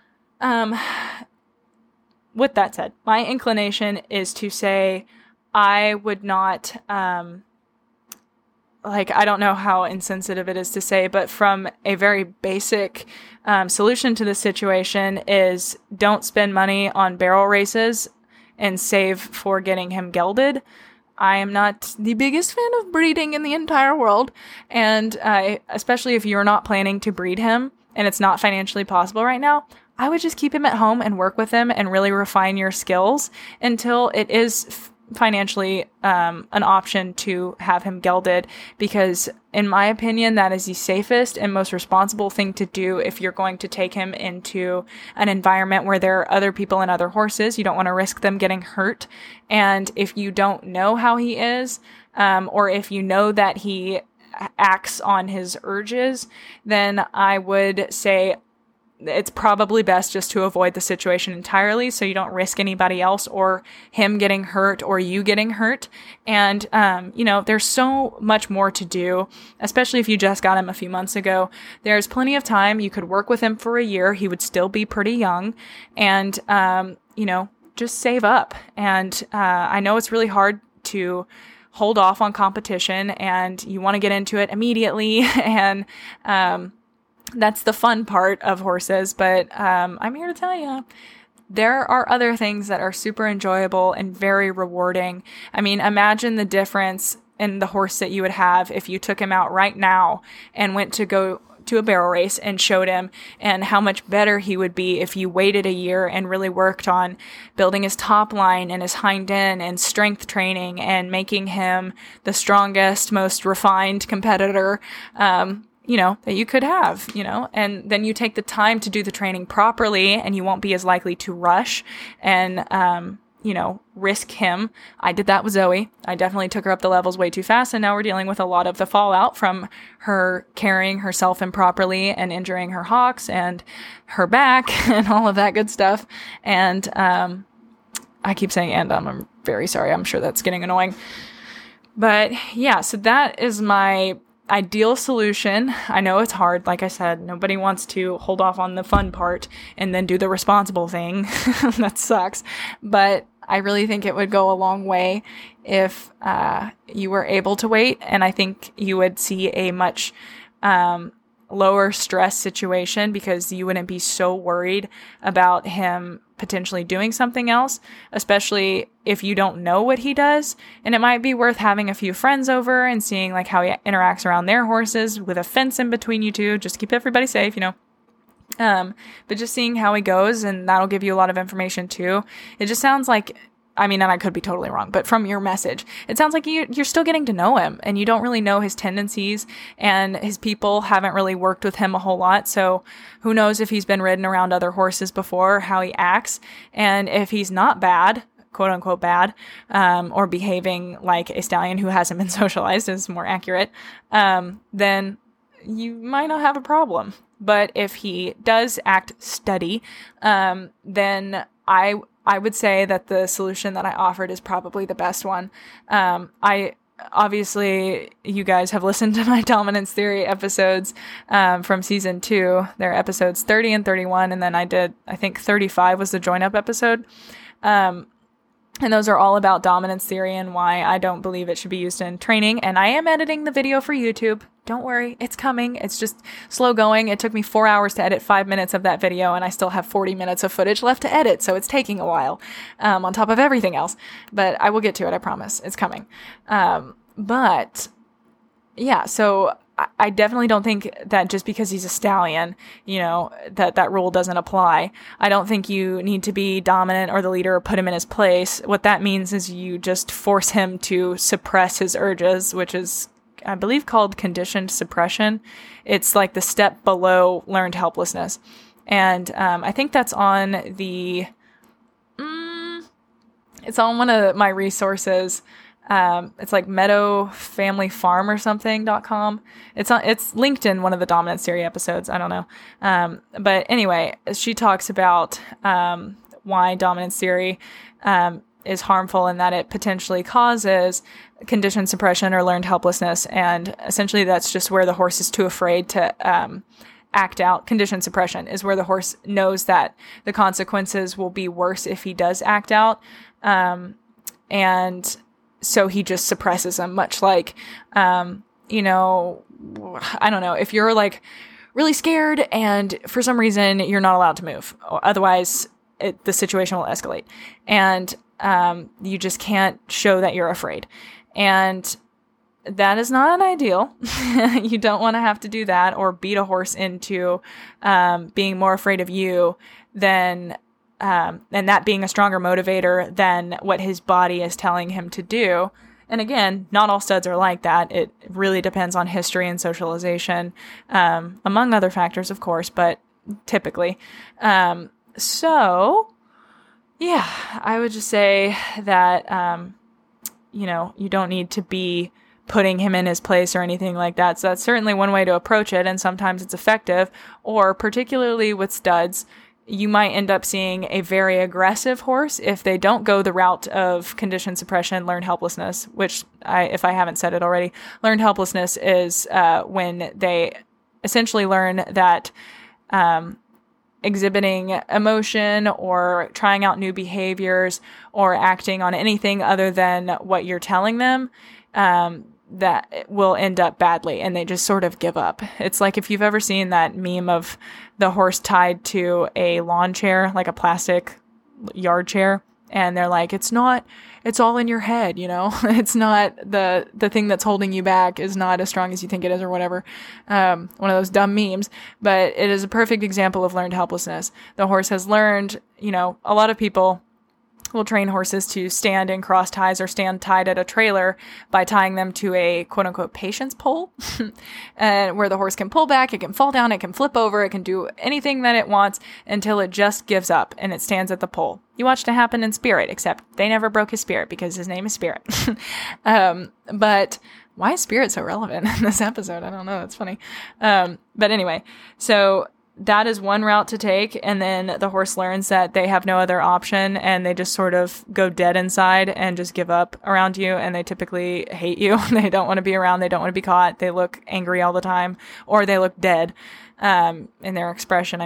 with that said, my inclination is to say I would not... I don't know how insensitive it is to say, but from a very basic solution to this situation is don't spend money on barrel races and save for getting him gelded. I am not the biggest fan of breeding in the entire world, and especially if you're not planning to breed him and it's not financially possible right now, I would just keep him at home and work with him and really refine your skills until it is financially an option to have him gelded, because in my opinion that is the safest and most responsible thing to do if you're going to take him into an environment where there are other people and other horses. You don't want to risk them getting hurt, and if you don't know how he is, or if you know that he acts on his urges, then I would say it's probably best just to avoid the situation entirely so you don't risk anybody else or him getting hurt or you getting hurt. And, there's so much more to do, especially if you just got him a few months ago. There's plenty of time. You could work with him for a year. He would still be pretty young, and, just save up. And I know it's really hard to hold off on competition and you want to get into it immediately. And, that's the fun part of horses, but I'm here to tell you, there are other things that are super enjoyable and very rewarding. I mean, imagine the difference in the horse that you would have if you took him out right now and went to go to a barrel race and showed him, and how much better he would be if you waited a year and really worked on building his top line and his hind end and strength training and making him the strongest, most refined competitor that you could have, and then you take the time to do the training properly and you won't be as likely to rush and, risk him. I did that with Zoe. I definitely took her up the levels way too fast, and now we're dealing with a lot of the fallout from her carrying herself improperly and injuring her hocks and her back and all of that good stuff. And, I keep saying I'm very sorry. I'm sure that's getting annoying. But yeah, so that is my ideal solution. I know it's hard. Like I said, nobody wants to hold off on the fun part and then do the responsible thing. That sucks. But I really think it would go a long way if you were able to wait. And I think you would see a much lower stress situation because you wouldn't be so worried about him potentially doing something else, especially if you don't know what he does. And it might be worth having a few friends over and seeing like how he interacts around their horses with a fence in between you two, just to keep everybody safe, but just seeing how he goes, and that'll give you a lot of information too. It just sounds like, and I could be totally wrong, but from your message, it sounds like you're still getting to know him, and you don't really know his tendencies, and his people haven't really worked with him a whole lot. So who knows if he's been ridden around other horses before, how he acts, and if he's not bad, quote unquote bad, or behaving like a stallion who hasn't been socialized is more accurate, then you might not have a problem. But if he does act steady, then I would say that the solution that I offered is probably the best one. Obviously, you guys have listened to my dominance theory episodes from season 2. They're episodes 30 and 31, and then I think 35 was the join-up episode. And those are all about dominance theory and why I don't believe it should be used in training. And I am editing the video for YouTube. Don't worry, it's coming. It's just slow going. It took me 4 hours to edit 5 minutes of that video, and I still have 40 minutes of footage left to edit, so it's taking a while, on top of everything else. But I will get to it, I promise. It's coming. But yeah, so I definitely don't think that just because he's a stallion, that rule doesn't apply. I don't think you need to be dominant or the leader or put him in his place. What that means is you just force him to suppress his urges, which is, I believe, called conditioned suppression. It's like the step below learned helplessness. And I think that's on it's on one of my resources. It's like Meadow Family Farm or something.com. It's linked in one of the dominance theory episodes. I don't know. But anyway, she talks about, why dominance theory, is harmful and that it potentially causes conditioned suppression or learned helplessness. And essentially that's just where the horse is too afraid to, act out. Conditioned suppression is where the horse knows that the consequences will be worse if he does act out. And so he just suppresses them, much like, I don't know, if you're like really scared and for some reason you're not allowed to move, otherwise the situation will escalate, and you just can't show that you're afraid. And that is not an ideal. You don't want to have to do that or beat a horse into being more afraid of you than and that being a stronger motivator than what his body is telling him to do. And again, not all studs are like that. It really depends on history and socialization, among other factors, of course, but typically. So, yeah, I would just say that, you don't need to be putting him in his place or anything like that. So that's certainly one way to approach it, and sometimes it's effective. Or particularly with studs, you might end up seeing a very aggressive horse if they don't go the route of conditioned suppression, learned helplessness, which if I haven't said it already, learned helplessness is when they essentially learn that exhibiting emotion or trying out new behaviors or acting on anything other than what you're telling them, that will end up badly, and they just sort of give up. It's like if you've ever seen that meme of the horse tied to a lawn chair, like a plastic yard chair, and they're like, it's all in your head, it's not the thing that's holding you back is not as strong as you think it is or whatever. One of those dumb memes, but it is a perfect example of learned helplessness. The horse has learned, a lot of people will train horses to stand in cross ties or stand tied at a trailer by tying them to a quote unquote patience pole, and where the horse can pull back, it can fall down, it can flip over, it can do anything that it wants until it just gives up and it stands at the pole. You watched it happen in Spirit, except they never broke his spirit because his name is Spirit. But why is Spirit so relevant in this episode? I don't know. That's funny. But anyway, so that is one route to take, and then the horse learns that they have no other option, and they just sort of go dead inside and just give up around you, and they typically hate you. They don't want to be around. They don't want to be caught. They look angry all the time, or they look dead in their expression,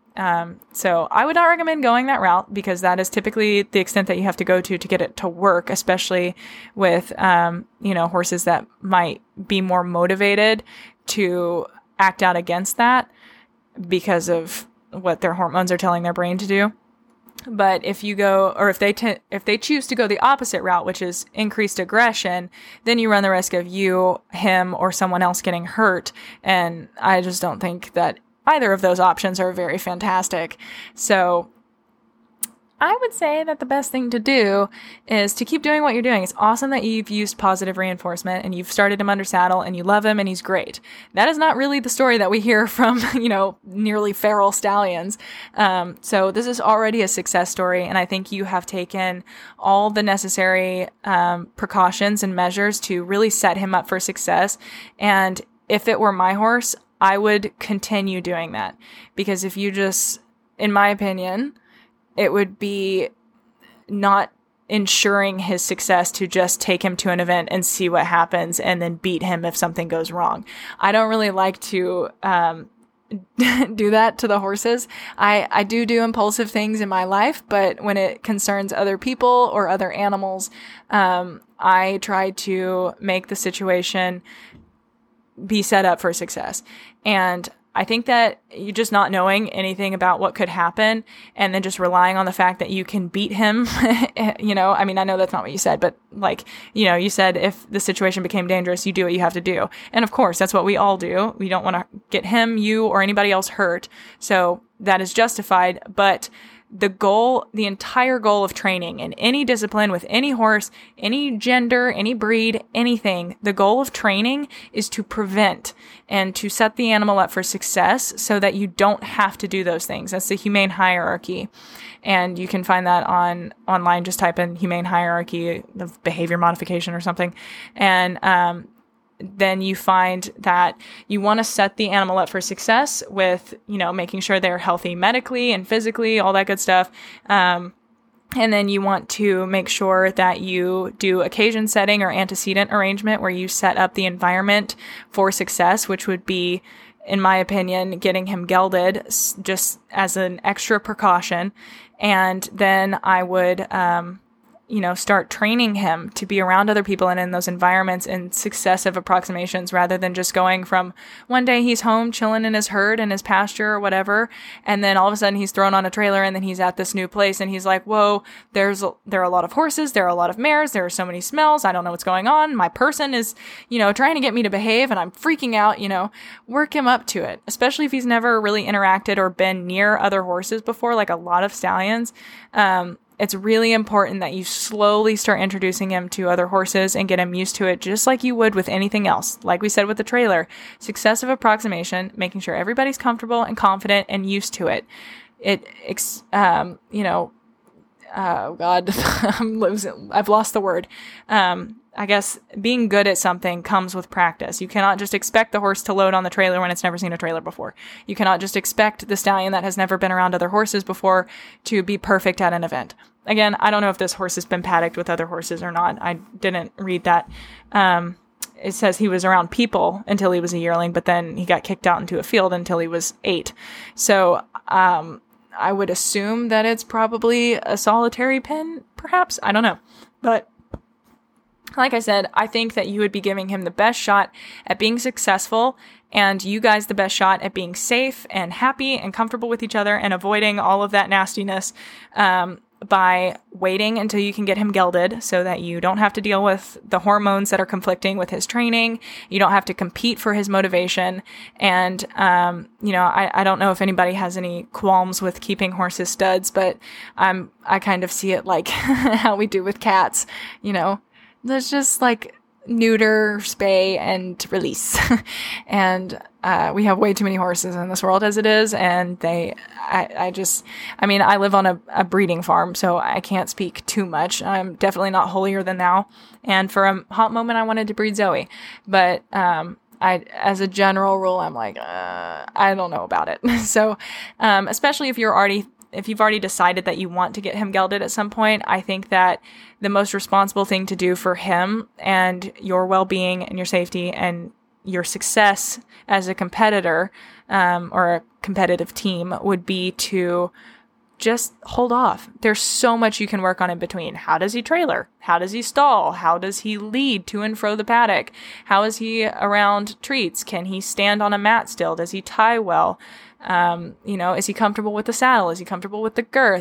so I would not recommend going that route, because that is typically the extent that you have to go to get it to work, especially with, horses that might be more motivated to act out against that because of what their hormones are telling their brain to do. But if you go, or if they choose to go the opposite route, which is increased aggression, then you run the risk of you, him, or someone else getting hurt. And I just don't think that either of those options are very fantastic. So I would say that the best thing to do is to keep doing what you're doing. It's awesome that you've used positive reinforcement and you've started him under saddle and you love him and he's great. That is not really the story that we hear from, nearly feral stallions. So this is already a success story, and I think you have taken all the necessary precautions and measures to really set him up for success. And if it were my horse, I would continue doing that, because if you just, in my opinion, it would be not ensuring his success to just take him to an event and see what happens and then beat him if something goes wrong. I don't really like to do that to the horses. I do impulsive things in my life, but when it concerns other people or other animals, I try to make the situation be set up for success. And I think that you just not knowing anything about what could happen and then just relying on the fact that you can beat him, I know that's not what you said, but you said if the situation became dangerous, you do what you have to do. And of course, that's what we all do. We don't want to get him, you, or anybody else hurt. So that is justified. But the entire goal of training in any discipline with any horse, any gender, any breed, anything, the goal of training is to prevent and to set the animal up for success so that you don't have to do those things. That's the humane hierarchy. And you can find that online. Just type in humane hierarchy of behavior modification or something. And, then you find that you want to set the animal up for success with, making sure they're healthy medically and physically, all that good stuff. And then you want to make sure that you do occasion setting or antecedent arrangement where you set up the environment for success, which would be, in my opinion, getting him gelded just as an extra precaution. And then I would, start training him to be around other people and in those environments in successive approximations, rather than just going from one day he's home chilling in his herd in his pasture or whatever, and then all of a sudden he's thrown on a trailer and then he's at this new place and he's like, whoa, there are a lot of horses, there are a lot of mares, there are so many smells, I don't know what's going on, my person is, trying to get me to behave and I'm freaking out. Work him up to it, especially if he's never really interacted or been near other horses before, like a lot of stallions. It's really important that you slowly start introducing him to other horses and get him used to it, just like you would with anything else. Like we said with the trailer, successive approximation, making sure everybody's comfortable and confident and used to it. Oh God, I've lost the word. I guess being good at something comes with practice. You cannot just expect the horse to load on the trailer when it's never seen a trailer before. You cannot just expect the stallion that has never been around other horses before to be perfect at an event. Again, I don't know if this horse has been paddocked with other horses or not. I didn't read that. It says he was around people until he was a yearling, but then he got kicked out into a field until he was 8. So, I would assume that it's probably a solitary pen, perhaps. I don't know. But like I said, I think that you would be giving him the best shot at being successful, and you guys the best shot at being safe and happy and comfortable with each other and avoiding all of that nastiness by waiting until you can get him gelded so that you don't have to deal with the hormones that are conflicting with his training. You don't have to compete for his motivation. And, I don't know if anybody has any qualms with keeping horses studs, but I kind of see it like how we do with cats. There's just like neuter, spay, and release. And we have way too many horses in this world as it is, and I live on a breeding farm, so I can't speak too much. I'm definitely not holier than thou, and for a hot moment I wanted to breed Zoe, but as a general rule, I'm like, I don't know about it. So, especially if you've already decided that you want to get him gelded at some point, I think that the most responsible thing to do for him and your well-being and your safety and your success as a competitor, or a competitive team would be to just hold off. There's so much you can work on in between. How does he trailer? How does he stall? How does he lead to and fro the paddock? How is he around treats? Can he stand on a mat still? Does he tie well? Is he comfortable with the saddle? Is he comfortable with the girth?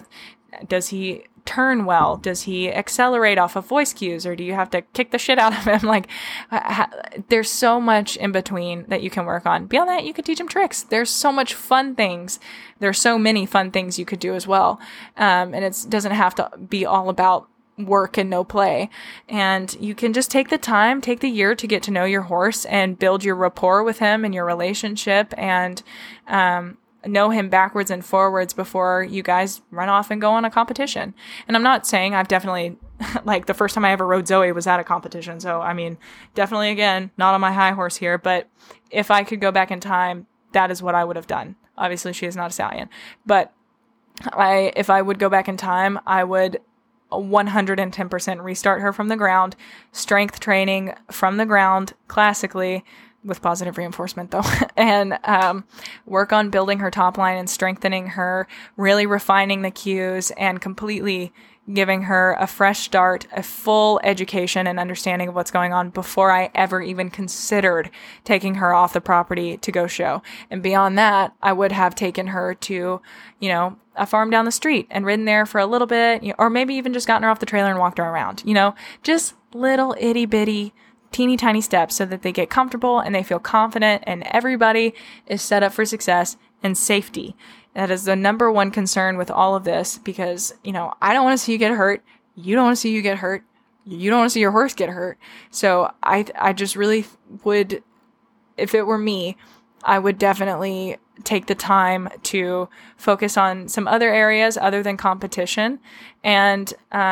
Does he turn well? Does he accelerate off of voice cues, or do you have to kick the shit out of him? Like, there's so much in between that you can work on. Beyond that, you could teach him tricks. There's so much fun things. There's so many fun things you could do as well. And it doesn't have to be all about work and no play. And you can just take the year to get to know your horse and build your rapport with him and your relationship, and, know him backwards and forwards before you guys run off and go on a competition. And I'm not saying I've definitely, like, the first time I ever rode Zoe was at a competition. So, I mean, definitely, again, not on my high horse here, but if I could go back in time, that is what I would have done. Obviously, she is not a stallion, but if I would go back in time, I would 110% restart her from the ground, strength training from the ground, classically, with positive reinforcement though, and work on building her top line and strengthening her, really refining the cues, and completely giving her a fresh start, a full education and understanding of what's going on before I ever even considered taking her off the property to go show. And beyond that, I would have taken her to, a farm down the street and ridden there for a little bit, or maybe even just gotten her off the trailer and walked her around, just little itty bitty teeny tiny steps so that they get comfortable and they feel confident, and everybody is set up for success and safety. That is the number one concern with all of this, because, I don't want to see you get hurt. You don't want to see you get hurt. You don't want to see your horse get hurt. So I just really would, if it were me, I would definitely take the time to focus on some other areas other than competition, and,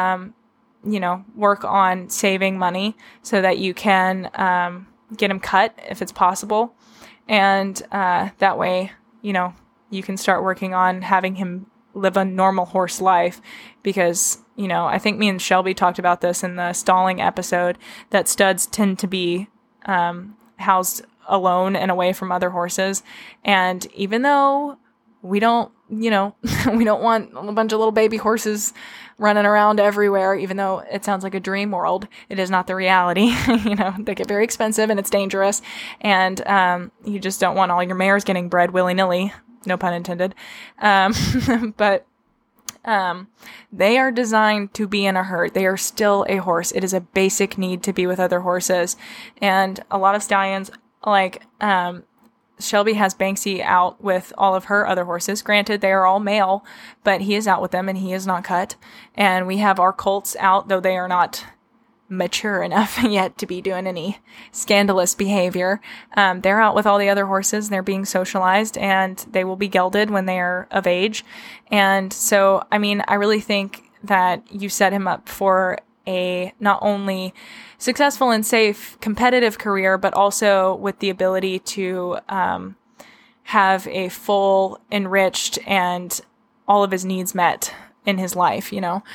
work on saving money so that you can get him cut if it's possible. And that way, you can start working on having him live a normal horse life, because, I think me and Shelby talked about this in the stalling episode, that studs tend to be housed alone and away from other horses. And even though we don't, we don't want a bunch of little baby horses running around everywhere, even though it sounds like a dream world, it is not the reality. They get very expensive and it's dangerous. And you just don't want all your mares getting bred willy-nilly, no pun intended. But they are designed to be in a herd. They are still a horse. It is a basic need to be with other horses. And a lot of stallions, like, Shelby has Banksy out with all of her other horses. Granted, they are all male, but he is out with them and he is not cut. And we have our colts out, though they are not mature enough yet to be doing any scandalous behavior. They're out with all the other horses. They're being socialized, and they will be gelded when they are of age. And so, I really think that you set him up for a not only successful and safe competitive career, but also with the ability to have a full, enriched, and all of his needs met in his life,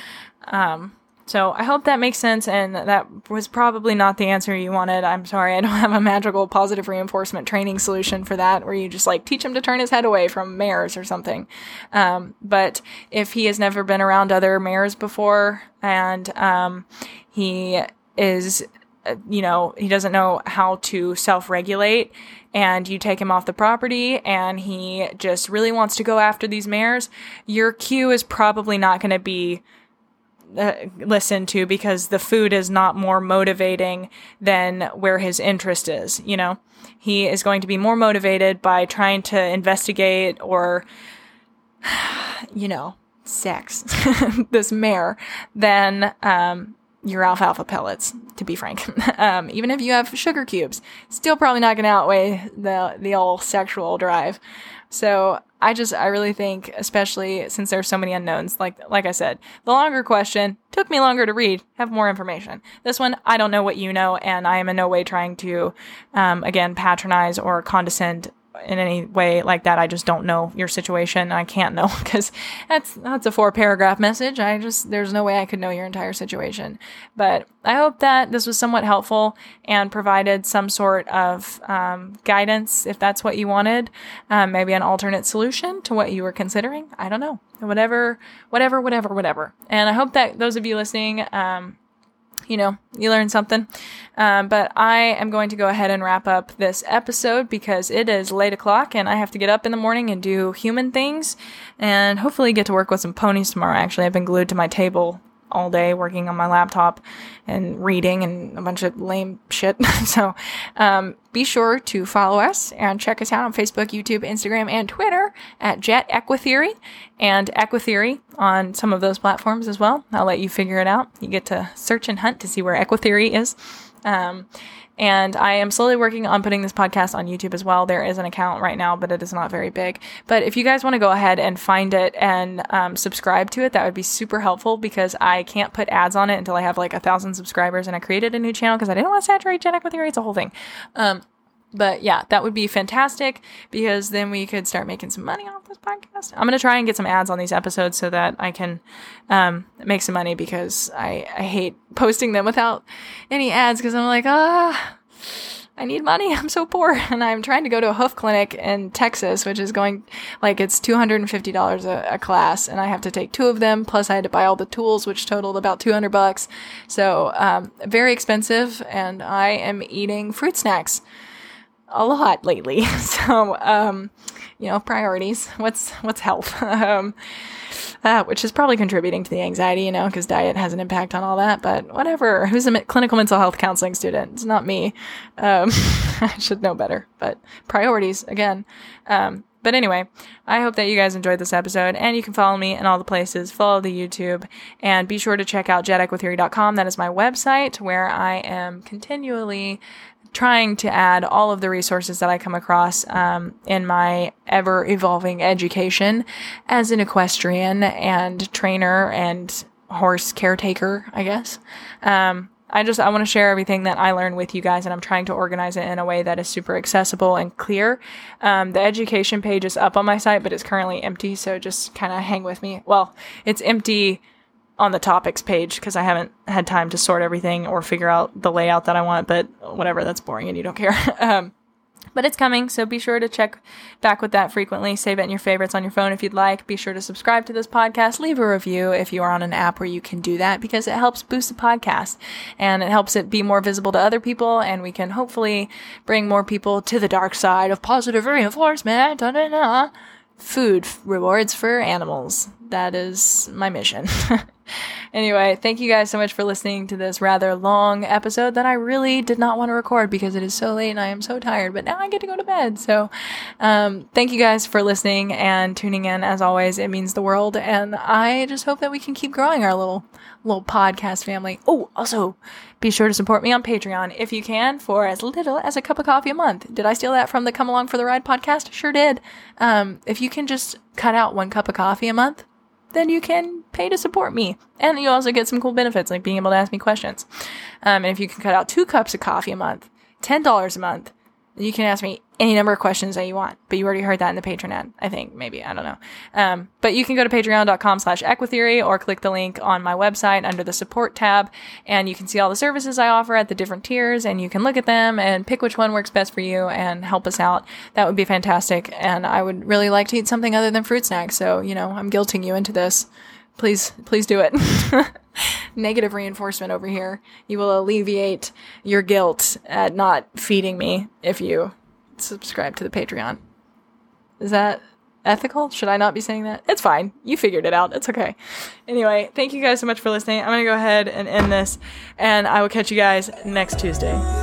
So I hope that makes sense, and that was probably not the answer you wanted. I'm sorry, I don't have a magical positive reinforcement training solution for that, where you just teach him to turn his head away from mares or something. But if he has never been around other mares before, and he is, he doesn't know how to self-regulate, and you take him off the property and he just really wants to go after these mares, your cue is probably not going to be listen to, because the food is not more motivating than where his interest is. He is going to be more motivated by trying to investigate or, sex this mare than your alfalfa pellets, to be frank. Even if you have sugar cubes, still probably not going to outweigh the old sexual drive. So I really think, especially since there's so many unknowns, like I said, the longer question took me longer to read, have more information. This one, I don't know what you know, and I am in no way trying to, again, patronize or condescend in any way like that. I just don't know your situation, and I can't know, because that's a 4-paragraph message. There's no way I could know your entire situation. But I hope that this was somewhat helpful and provided some sort of guidance, if that's what you wanted. Maybe an alternate solution to what you were considering. I don't know. Whatever. And I hope that those of you listening, you learn something. But I am going to go ahead and wrap up this episode because it is late o'clock and I have to get up in the morning and do human things and hopefully get to work with some ponies tomorrow. Actually, I've been glued to my table all day working on my laptop and reading and a bunch of lame shit. So be sure to follow us and check us out on Facebook, YouTube, Instagram, and Twitter at Jet Equitheory and Equitheory on some of those platforms as well. I'll let you figure it out. You get to search and hunt to see where Equitheory is. And I am slowly working on putting this podcast on YouTube as well. There is an account right now, but it is not very big. But if you guys want to go ahead and find it and subscribe to it, that would be super helpful because I can't put ads on it until I have like 1,000 subscribers. And I created a new channel because I didn't want to saturate Jet Equitheory. It's a whole thing. But yeah, that would be fantastic because then we could start making some money off this podcast. I'm going to try and get some ads on these episodes so that I can make some money because I hate posting them without any ads because I'm like, I need money. I'm so poor. And I'm trying to go to a hoof clinic in Texas, which is going like it's $250 a class. And I have to take 2 of them. Plus I had to buy all the tools, which totaled about $200. So very expensive. And I am eating fruit snacks a lot lately. So, priorities. What's health? Which is probably contributing to the anxiety, because diet has an impact on all that, but whatever. Who's a clinical mental health counseling student? It's not me. I should know better, but priorities again. But anyway, I hope that you guys enjoyed this episode and you can follow me in all the places, follow the YouTube, and be sure to check out jetequitheory.com. That is my website where I am continually trying to add all of the resources that I come across in my ever-evolving education as an equestrian and trainer and horse caretaker, I guess. I want to share everything that I learned with you guys, and I'm trying to organize it in a way that is super accessible and clear. The education page is up on my site, but it's currently empty, so just kind of hang with me. Well, it's empty on the topics page because I haven't had time to sort everything or figure out the layout that I want, but whatever, that's boring and you don't care. But it's coming, so be sure to check back with that frequently. Save it in your favorites on your phone if you'd like. Be sure to subscribe to this podcast. Leave a review if you are on an app where you can do that because it helps boost the podcast and it helps it be more visible to other people, and we can hopefully bring more people to the dark side of positive reinforcement. Food rewards for animals. That is my mission. Anyway, thank you guys so much for listening to this rather long episode that I really did not want to record because it is so late and I am so tired, but now I get to go to bed. So, thank you guys for listening and tuning in. As always, it means the world. And I just hope that we can keep growing our little podcast family. Oh, also be sure to support me on Patreon if you can for as little as a cup of coffee a month. Did I steal that from the Come Along for the Ride podcast? Sure did. If you can just cut out 1 cup of coffee a month, then you can pay to support me. And you also get some cool benefits like being able to ask me questions. And if you can cut out 2 cups of coffee a month, $10 a month, you can ask me any number of questions that you want. But you already heard that in the Patreon ad, I think, maybe, I don't know. But you can go to patreon.com/equitheory or click the link on my website under the support tab, and you can see all the services I offer at the different tiers, and you can look at them and pick which one works best for you and help us out. That would be fantastic. And I would really like to eat something other than fruit snacks. So, I'm guilting you into this. Please do it. Negative reinforcement over here. You will alleviate your guilt at not feeding me if you subscribe to the Patreon. Is that ethical? Should I not be saying that? It's fine. You figured it out. It's okay. Anyway, thank you guys so much for listening. I'm going to go ahead and end this, and I will catch you guys next Tuesday.